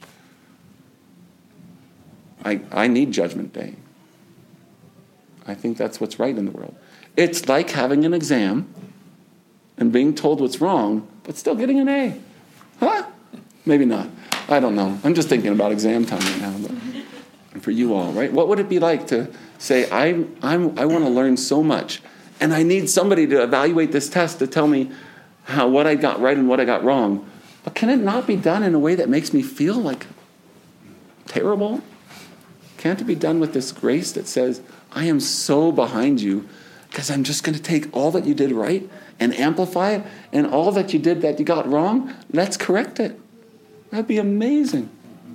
I, I need Judgment Day. I think that's what's right in the world. It's like having an exam and being told what's wrong, but still getting an A. Huh? Maybe not. I don't know. I'm just thinking about exam time right now. But for you all, right? What would it be like to say, I, I'm, I want to learn so much, and I need somebody to evaluate this test to tell me how what I got right and what I got wrong. But can it not be done in a way that makes me feel like terrible? Can't it be done with this grace that says, I am so behind you because I'm just going to take all that you did right and amplify it, and all that you did that you got wrong, let's correct it. That'd be amazing.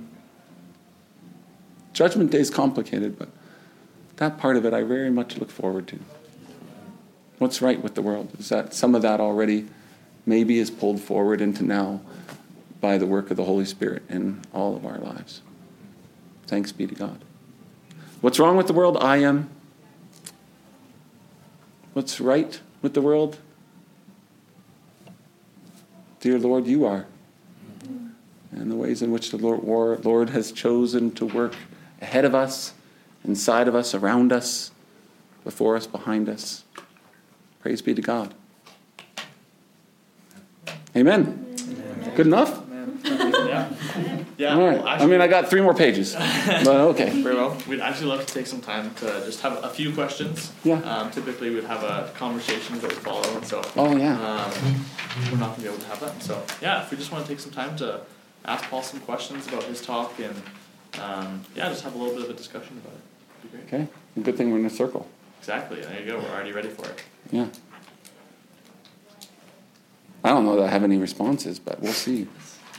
Judgment Day is complicated, but that part of it I very much look forward to. What's right with the world is that some of that already maybe is pulled forward into now by the work of the Holy Spirit in all of our lives. Thanks be to God. What's wrong with the world? I am. What's right with the world? Dear Lord, you are. And the ways in which the Lord, Lord has chosen to work ahead of us, inside of us, around us, before us, behind us. Praise be to God. Amen. Amen. Good enough? Yeah. Yeah. All right. Well, actually, I mean, I got three more pages. But okay. Very well. We'd actually love to take some time to just have a few questions. Yeah. Um, typically, we'd have a conversation that would follow, and so. Oh, yeah. Um, we're not going to be able to have that. So, yeah, if we just want to take some time to ask Paul some questions about his talk and um, yeah, just have a little bit of a discussion about it. It'd be great. Okay. Good thing we're in a circle. Exactly. There you go. We're already ready for it. Yeah. I don't know that I have any responses, but we'll see.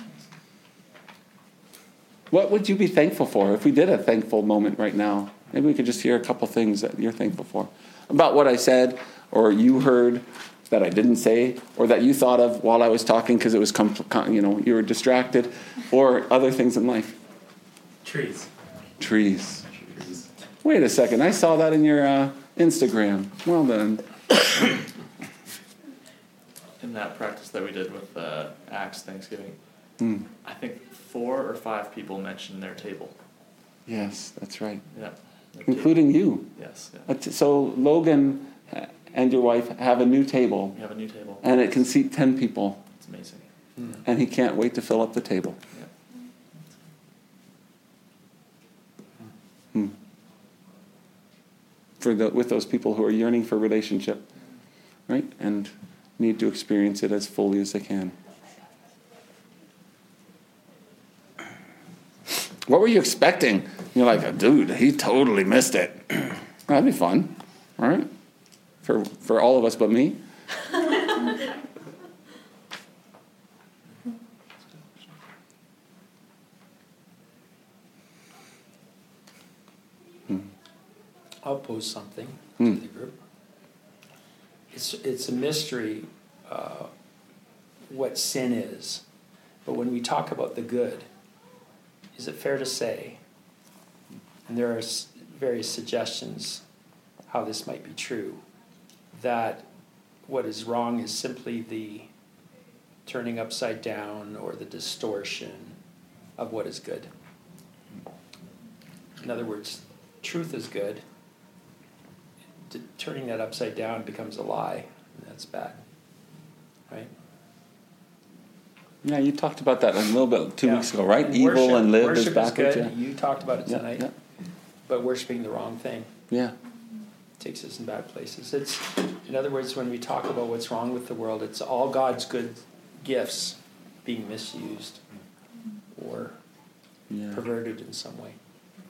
What would you be thankful for if we did a thankful moment right now? Maybe we could just hear a couple things that you're thankful for. About what I said, or you heard that I didn't say, or that you thought of while I was talking because it was, compl- you know, you were distracted, or other things in life. Trees. Trees. Wait a second. I saw that in your uh, Instagram. Well done. In that practice that we did with uh, Acts Thanksgiving, Mm. I think four or five people mentioned their table. Yes, that's right. Yeah. Including you. Yes. Yeah. So Logan and your wife have a new table. We have a new table. And it can seat ten people. It's amazing. Mm. And he can't wait to fill up the table. Yeah. Hmm. For the, with those people who are yearning for relationship, right? And need to experience it as fully as they can. What were you expecting? You're like, dude, he totally missed it. That'd be fun, all right? For for all of us but me. hmm. I'll pose something Hmm. to the group. It's it's a mystery uh, what sin is, but when we talk about the good, is it fair to say, and there are s- various suggestions how this might be true, that what is wrong is simply the turning upside down or the distortion of what is good? In other words, truth is good. T- turning that upside down becomes a lie, and that's bad, right? Yeah, you talked about that a little bit two Yeah. weeks ago, right? And Evil worship, and live worship is backwards. good. You talked about it Yeah, tonight, yeah, but worshiping the wrong thing yeah. takes us in bad places. It's, in other words, when we talk about what's wrong with the world, it's all God's good gifts being misused or yeah. perverted in some way.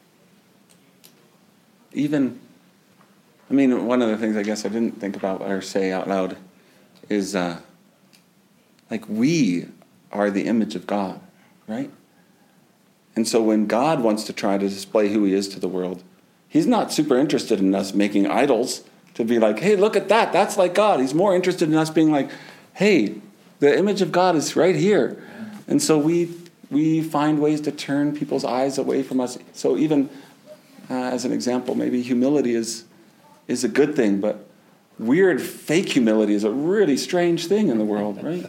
Even, I mean, one of the things I guess I didn't think about or say out loud is, uh, like, we are the image of God, right? And so when God wants to try to display who he is to the world, he's not super interested in us making idols to be like, hey, look at that, that's like God. He's more interested in us being like, hey, the image of God is right here. And so we we find ways to turn people's eyes away from us. So even uh, as an example, maybe humility is is a good thing, but weird fake humility is a really strange thing in the world, right?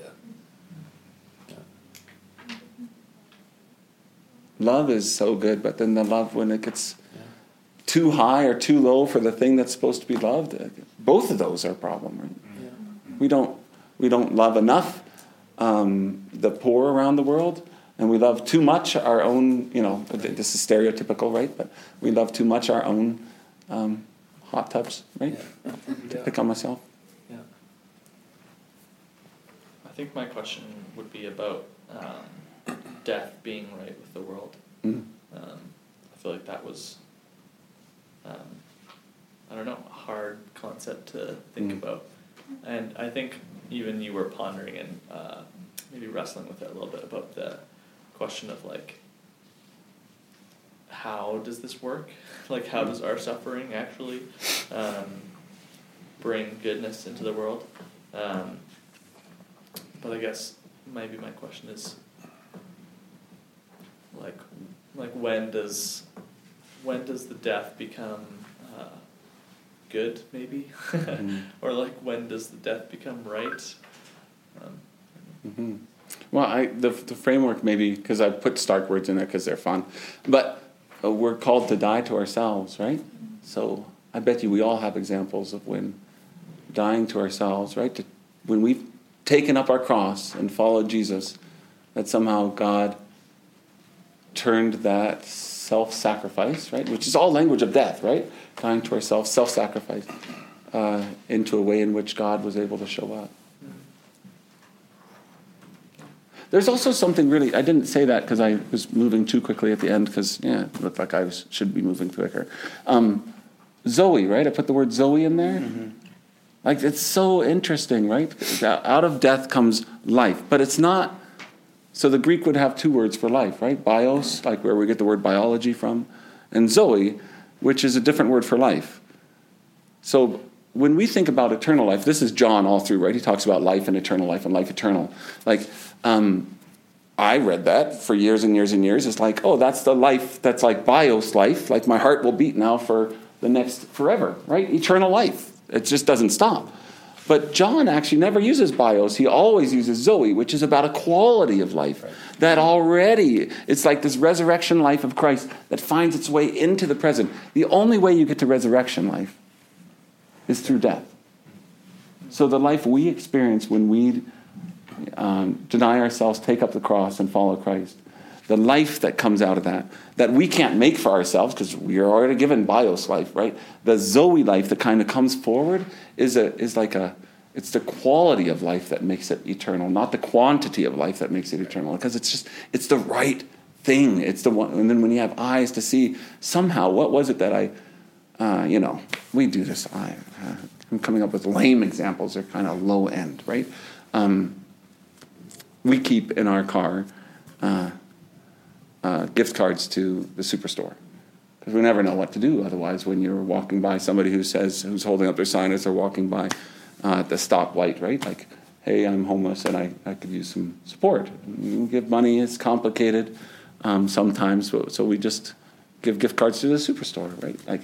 Love is so good, but then the love when it gets Yeah. too high or too low for the thing that's supposed to be loved, both of those are a problem, right? Yeah. We don't we don't love enough um, the poor around the world, and we love too much our own. You know, this is stereotypical, right? But we love too much our own um, hot tubs, right? Yeah. To Yeah. pick on myself. Yeah. I think my question would be about um, death being right with the world. Mm. Um, I feel like that was, um, I don't know, a hard concept to think Mm. about. And I think even you were pondering and uh, maybe wrestling with it a little bit about the question of like, how does this work? Like, how does our suffering actually um, bring goodness into the world? Um, but I guess maybe my question is, like, like when does, when does the death become uh, good? Maybe, Mm. or like when does the death become right? Um, Mm-hmm. Well, I the the framework maybe because I put Stark words in there because they're fun, but uh, we're called to die to ourselves, right? So I bet you we all have examples of when dying to ourselves, right? To, when we've taken up our cross and followed Jesus, that somehow God turned that self-sacrifice, right, which is all language of death, right? Dying to ourselves, self-sacrifice, uh, into a way in which God was able to show up. There's also something really, I didn't say that because I was moving too quickly at the end because, yeah, it looked like I was, should be moving quicker. Um, Zoe, right? I put the word Zoe in there. Mm-hmm. Like, it's so interesting, right? Out of death comes life. But it's not, so the Greek would have two words for life, right? Bios, like where we get the word biology from, and Zoe, which is a different word for life. So when we think about eternal life, this is John all through, right? He talks about life and eternal life and life eternal. Like, um, I read that for years and years and years. It's like, oh, that's the life, that's like bios life. Like my heart will beat now for the next forever, right? Eternal life. It just doesn't stop. But John actually never uses bios. He always uses Zoe, which is about a quality of life. Right. That already, it's like this resurrection life of Christ that finds its way into the present. The only way you get to resurrection life is through death. So the life we experience when we um, deny ourselves, take up the cross, and follow Christ, the life that comes out of that, that we can't make for ourselves because we are already given bios life, right? The Zoe life that kind of comes forward is a is like a, it's the quality of life that makes it eternal, not the quantity of life that makes it eternal, because it's just, it's the right thing. It's the one, and then when you have eyes to see, somehow, what was it that I, uh, you know, we do this, I, uh, I'm coming up with lame examples, they're kind of low end, right? Um, we keep in our car, uh, Uh, gift cards to the superstore, because we never know what to do otherwise when you're walking by somebody who says, who's holding up their sign as they're walking by uh, at the stoplight, right? Like, hey, I'm homeless and I, I could use some support. You give money, it's complicated um, sometimes, so, so we just give gift cards to the superstore, right? Like,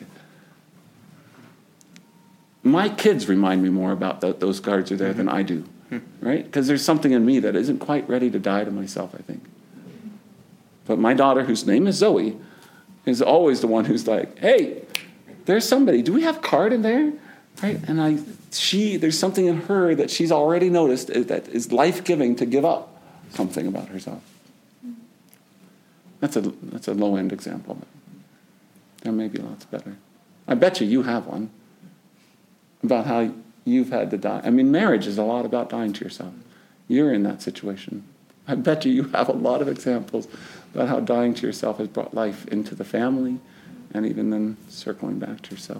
my kids remind me more about that those cards are there mm-hmm. than I do, right? Because there's something in me that isn't quite ready to die to myself, I think. But my daughter, whose name is Zoe, is always the one who's like, hey, there's somebody. Do we have card in there? Right? And I, she, there's something in her that she's already noticed that is life-giving to give up something about herself. That's a, that's a low-end example. But there may be lots better. I bet you you have one about how you've had to die. I mean, marriage is a lot about dying to yourself. You're in that situation. I bet you you have a lot of examples about how dying to yourself has brought life into the family and even then circling back to yourself.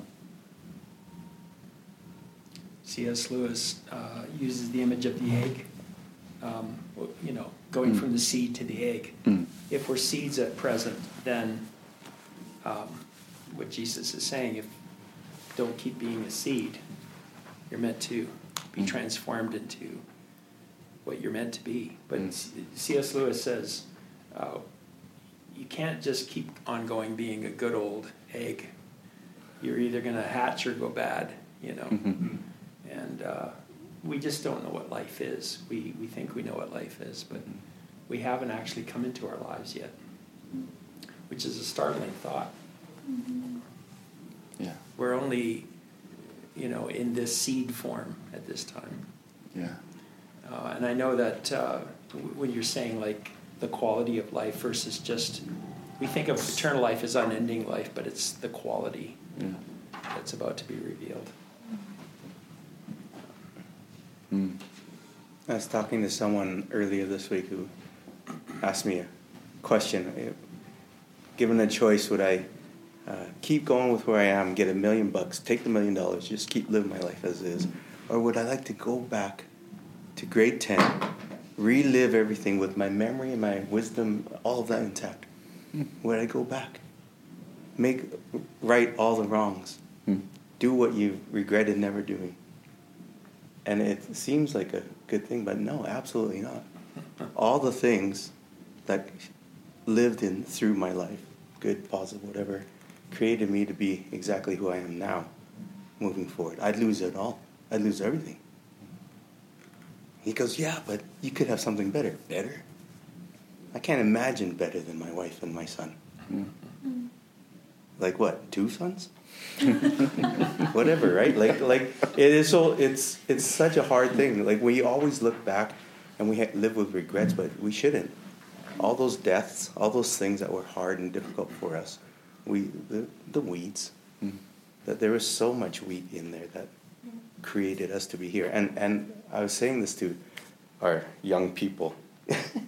C S Lewis uh, uses the image of the egg, um, you know, going mm. from the seed to the egg. Mm. If we're seeds at present, then um, what Jesus is saying, if don't keep being a seed, you're meant to be mm. transformed into what you're meant to be. But mm. C S Lewis says, uh, you can't just keep on going being a good old egg. You're either going to hatch or go bad, you know. Mm-hmm. And uh, we just don't know what life is. We we think we know what life is, but we haven't actually come into our lives yet, which is a startling thought. Mm-hmm. Yeah. We're only, you know, in this seed form at this time. Yeah. Uh, and I know that uh, w- when you're saying, like, the quality of life versus just, we think of eternal life as unending life, but it's the quality yeah. that's about to be revealed. Mm. I was talking to someone earlier this week who asked me a question. Given a choice, would I uh, keep going with where I am, get a million bucks, take the million dollars, just keep living my life as is, or would I like to go back to grade ten, relive everything with my memory and my wisdom, all of that intact? Mm. Would I go back? Make, right all the wrongs. Mm. Do what you regretted never doing. And it seems like a good thing, but no, absolutely not. All the things that lived in through my life, good, positive, whatever, created me to be exactly who I am now, moving forward. I'd lose it all. I'd lose everything. He goes, yeah, but you could have something better. Better? I can't imagine better than my wife and my son. Mm. Like what? Two sons? Whatever, right? Like, like it is so. It's it's such a hard thing. Like we always look back, and we ha- live with regrets, but we shouldn't. All those deaths, all those things that were hard and difficult for us, we the, the weeds. Mm. That there was so much wheat in there that created us to be here. And and I was saying this to our young people.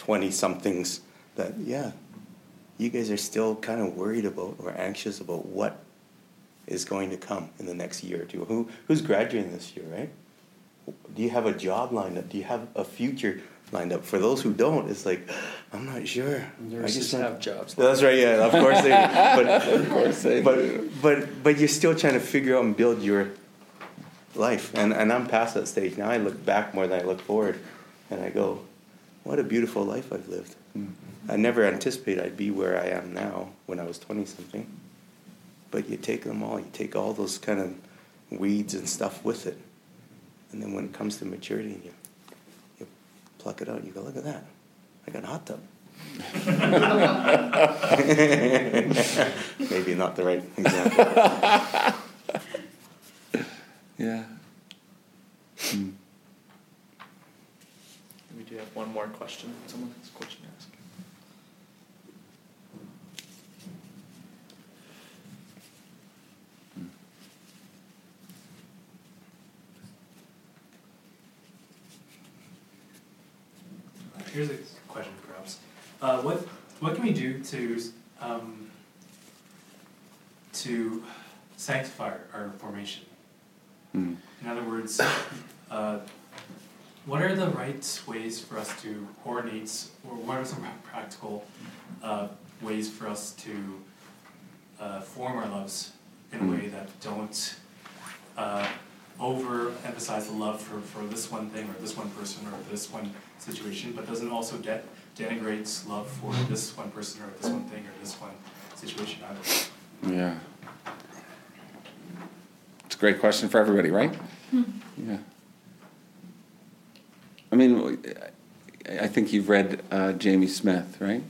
twenty-somethings that, yeah, you guys are still kind of worried about or anxious about what is going to come in the next year or two. Who Who's graduating this year, right? Do you have a job lined up? Do you have a future lined up? For those who don't, it's like, I'm not sure. Nurses I just have jobs. That's right, yeah, of course they do. But, Of course they but, do. but, but you're still trying to figure out and build your life. And, and I'm past that stage. Now I look back more than I look forward. And I go, what a beautiful life I've lived. Mm-hmm. I never anticipated I'd be where I am now when I was twenty-something. But you take them all. You take all those kind of weeds and stuff with it. And then when it comes to maturity, you, you pluck it out and you go, look at that. I got a hot tub. Maybe not the right example. Yeah. Hmm. We do have one more question. Someone has a question to ask. Here's a question, perhaps. Uh, what what can we do to um, to sanctify our formation? Mm. In other words, uh, what are the right ways for us to coordinate, or what are some practical uh, ways for us to uh, form our loves in a way that don't uh, overemphasize the love for, for this one thing or this one person or this one situation, but doesn't also de- denigrate love for this one person or this one thing or this one situation either? Yeah. It's a great question for everybody, right? Yeah. I mean, I think you've read uh, Jamie Smith, right?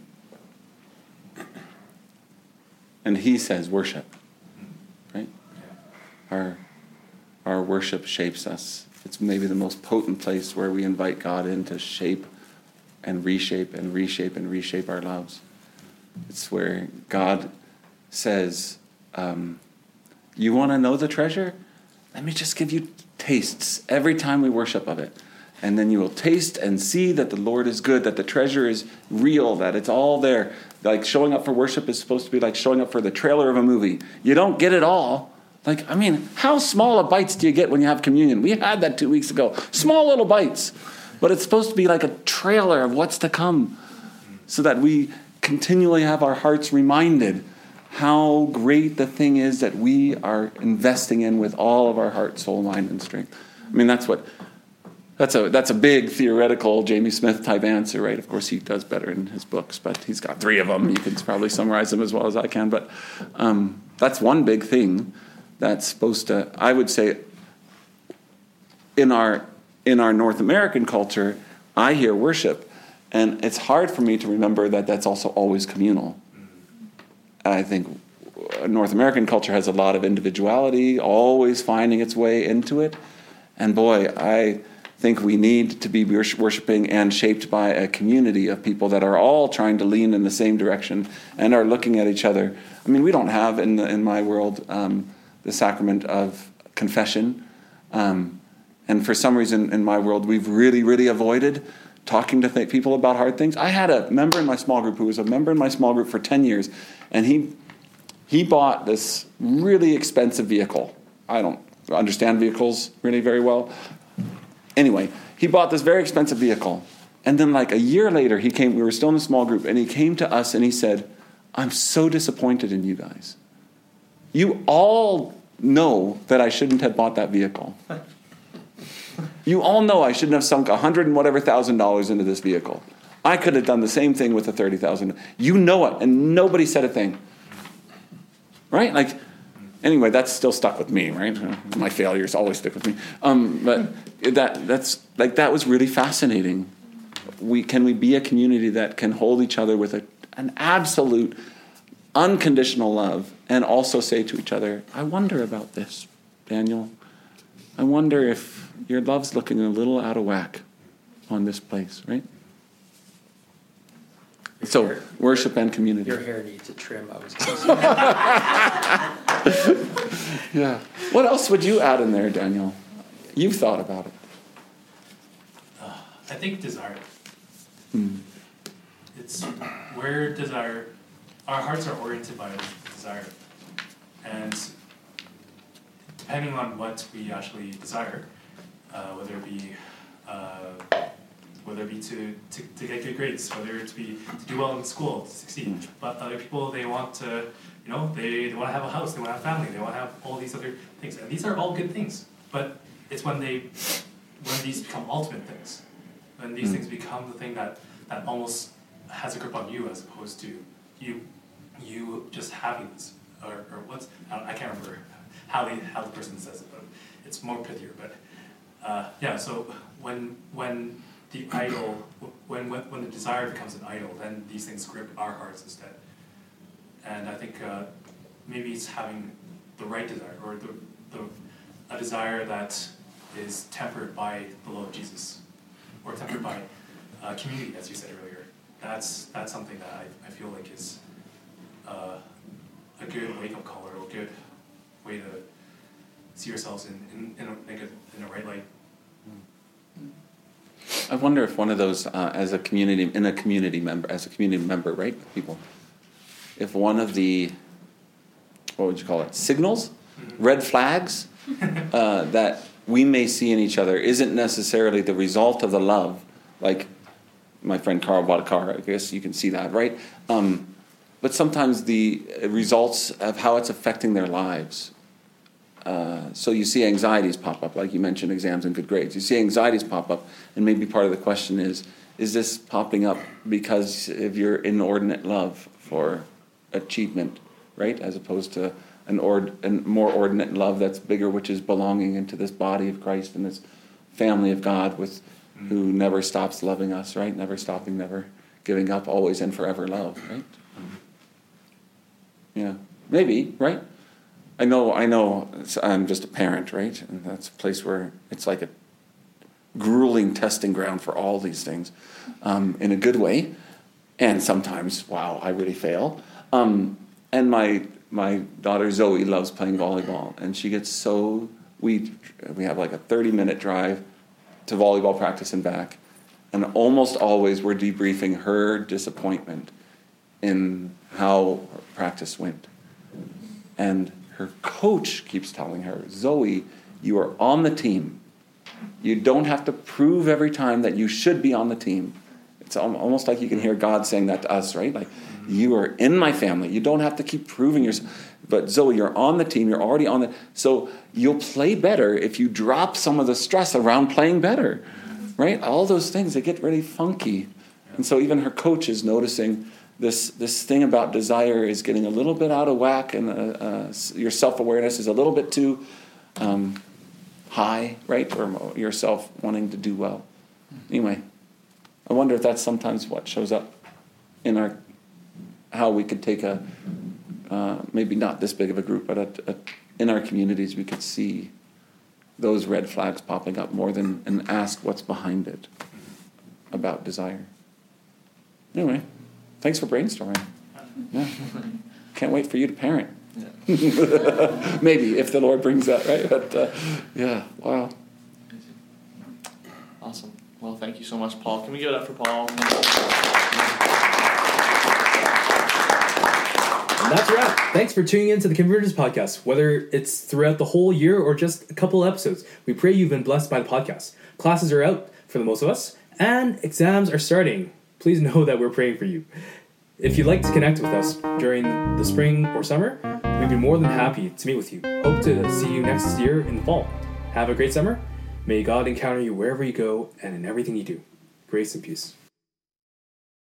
And he says worship, right? Our our worship shapes us. It's maybe the most potent place where we invite God in to shape and reshape and reshape and reshape our lives. It's where God says, um, you want to know the treasure? Let me just give you tastes every time we worship of it. And then you will taste and see that the Lord is good, that the treasure is real, that it's all there. Like showing up for worship is supposed to be like showing up for the trailer of a movie. You don't get it all. Like, I mean, how small of bites do you get when you have communion? We had that two weeks ago. Small little bites. But it's supposed to be like a trailer of what's to come so that we continually have our hearts reminded how great the thing is that we are investing in with all of our heart, soul, mind, and strength. I mean, that's what... That's a that's a big theoretical Jamie Smith type answer, right? Of course, he does better in his books, but he's got three of them. You can probably summarize them as well as I can. But um, that's one big thing that's supposed to, I would say, in our in our North American culture, I hear worship, and it's hard for me to remember that that's also always communal. I think North American culture has a lot of individuality, always finding its way into it, and boy, I think we need to be worshiping and shaped by a community of people that are all trying to lean in the same direction and are looking at each other. I mean, we don't have in the, in my world um, the sacrament of confession, um, and for some reason in my world we've really, really avoided talking to th- people about hard things. I had a member in my small group who was a member in my small group for ten years, and he he bought this really expensive vehicle. I don't understand vehicles really very well. Anyway, he bought this very expensive vehicle. And then like a year later, he came, we were still in a small group, and he came to us and he said, I'm so disappointed in you guys. You all know that I shouldn't have bought that vehicle. You all know I shouldn't have sunk a hundred and whatever thousand dollars into this vehicle. I could have done the same thing with the thirty thousand. You know it, and nobody said a thing. Right? Like, anyway, that's still stuck with me, right? My failures always stick with me. Um, but that that's like that was really fascinating. We can we be a community that can hold each other with a, an absolute, unconditional love, and also say to each other, "I wonder about this, Daniel. I wonder if your love's looking a little out of whack on this place, right?" Your So hair, worship and community. Your hair needs a trim. I was going to say. Yeah. What else would you add in there, Daniel? You've thought about it. Uh, I think desire. Hmm. it's where does our our hearts are oriented by desire, and depending on what we actually desire, uh, whether it be uh, whether it be to, to, to get good grades, whether it be to do well in school, to succeed. Mm. But other people, they want to, you know, they, they want to have a house, they want to have family, they want to have all these other things, and these are all good things. But it's when they when these become ultimate things, when these mm. things become the thing that, that almost has a grip on you, as opposed to you you just having this, or, or what's I, don't, I can't remember how they how the person says it, but it's more pithier. But uh, yeah, so when when the idol, when, when when the desire becomes an idol, then these things grip our hearts instead. And I think uh, maybe it's having the right desire, or the, the a desire that is tempered by the love of Jesus, or tempered by uh, community, as you said earlier. That's that's something that I, I feel like is uh, a good wake-up call, or a good way to see yourselves in in, in, a, in, a, in a right light. I wonder if one of those, uh, as a community, in a community member, as a community member, right, people, if one of the, what would you call it, signals, mm-hmm. red flags, uh, that we may see in each other isn't necessarily the result of the love, like my friend Carl bought a car, I guess you can see that, right? Um, but sometimes the results of how it's affecting their lives. Uh, so you see anxieties pop up, like you mentioned, exams and good grades. You see anxieties pop up, and maybe part of the question is, is this popping up because of your inordinate love for achievement, right? As opposed to an ord, a more ordinate love that's bigger, which is belonging into this body of Christ and this family of God with mm-hmm. who never stops loving us, right? Never stopping, never giving up, always and forever love, right? Mm-hmm. Yeah, maybe, right? I know, I know I'm just a parent, right? And that's a place where it's like a grueling testing ground for all these things, um, in a good way. And sometimes, wow, I really fail. Um, and my my daughter Zoe loves playing volleyball, and she gets so, we we have like a thirty-minute drive to volleyball practice and back. And almost always we're debriefing her disappointment in how her practice went. And her coach keeps telling her, Zoe, you are on the team. You don't have to prove every time that you should be on the team. It's almost like you can hear God saying that to us, right? Like, you are in my family. You don't have to keep proving yourself. But Zoe, you're on the team. You're already on the... So you'll play better if you drop some of the stress around playing better, right? All those things, they get really funky. And so even her coach is noticing This this thing about desire is getting a little bit out of whack, and uh, uh, your self-awareness is a little bit too um, high, right? Or yourself wanting to do well. Anyway, I wonder if that's sometimes what shows up in our, how we could take a, uh, maybe not this big of a group, but a, a, in our communities we could see those red flags popping up more than, and ask what's behind it about desire. Anyway. Thanks for brainstorming. Yeah. Can't wait for you to parent. Yeah. Maybe, if the Lord brings that, right? But, uh, yeah, wow. Awesome. Well, thank you so much, Paul. Can we give it up for Paul? And that's a wrap. Thanks for tuning in to the Convergence Podcast. Whether it's throughout the whole year or just a couple episodes, we pray you've been blessed by the podcast. Classes are out for the most of us, and exams are starting. Please know that we're praying for you. If you'd like to connect with us during the spring or summer, we'd be more than happy to meet with you. Hope to see you next year in the fall. Have a great summer. May God encounter you wherever you go and in everything you do. Grace and peace.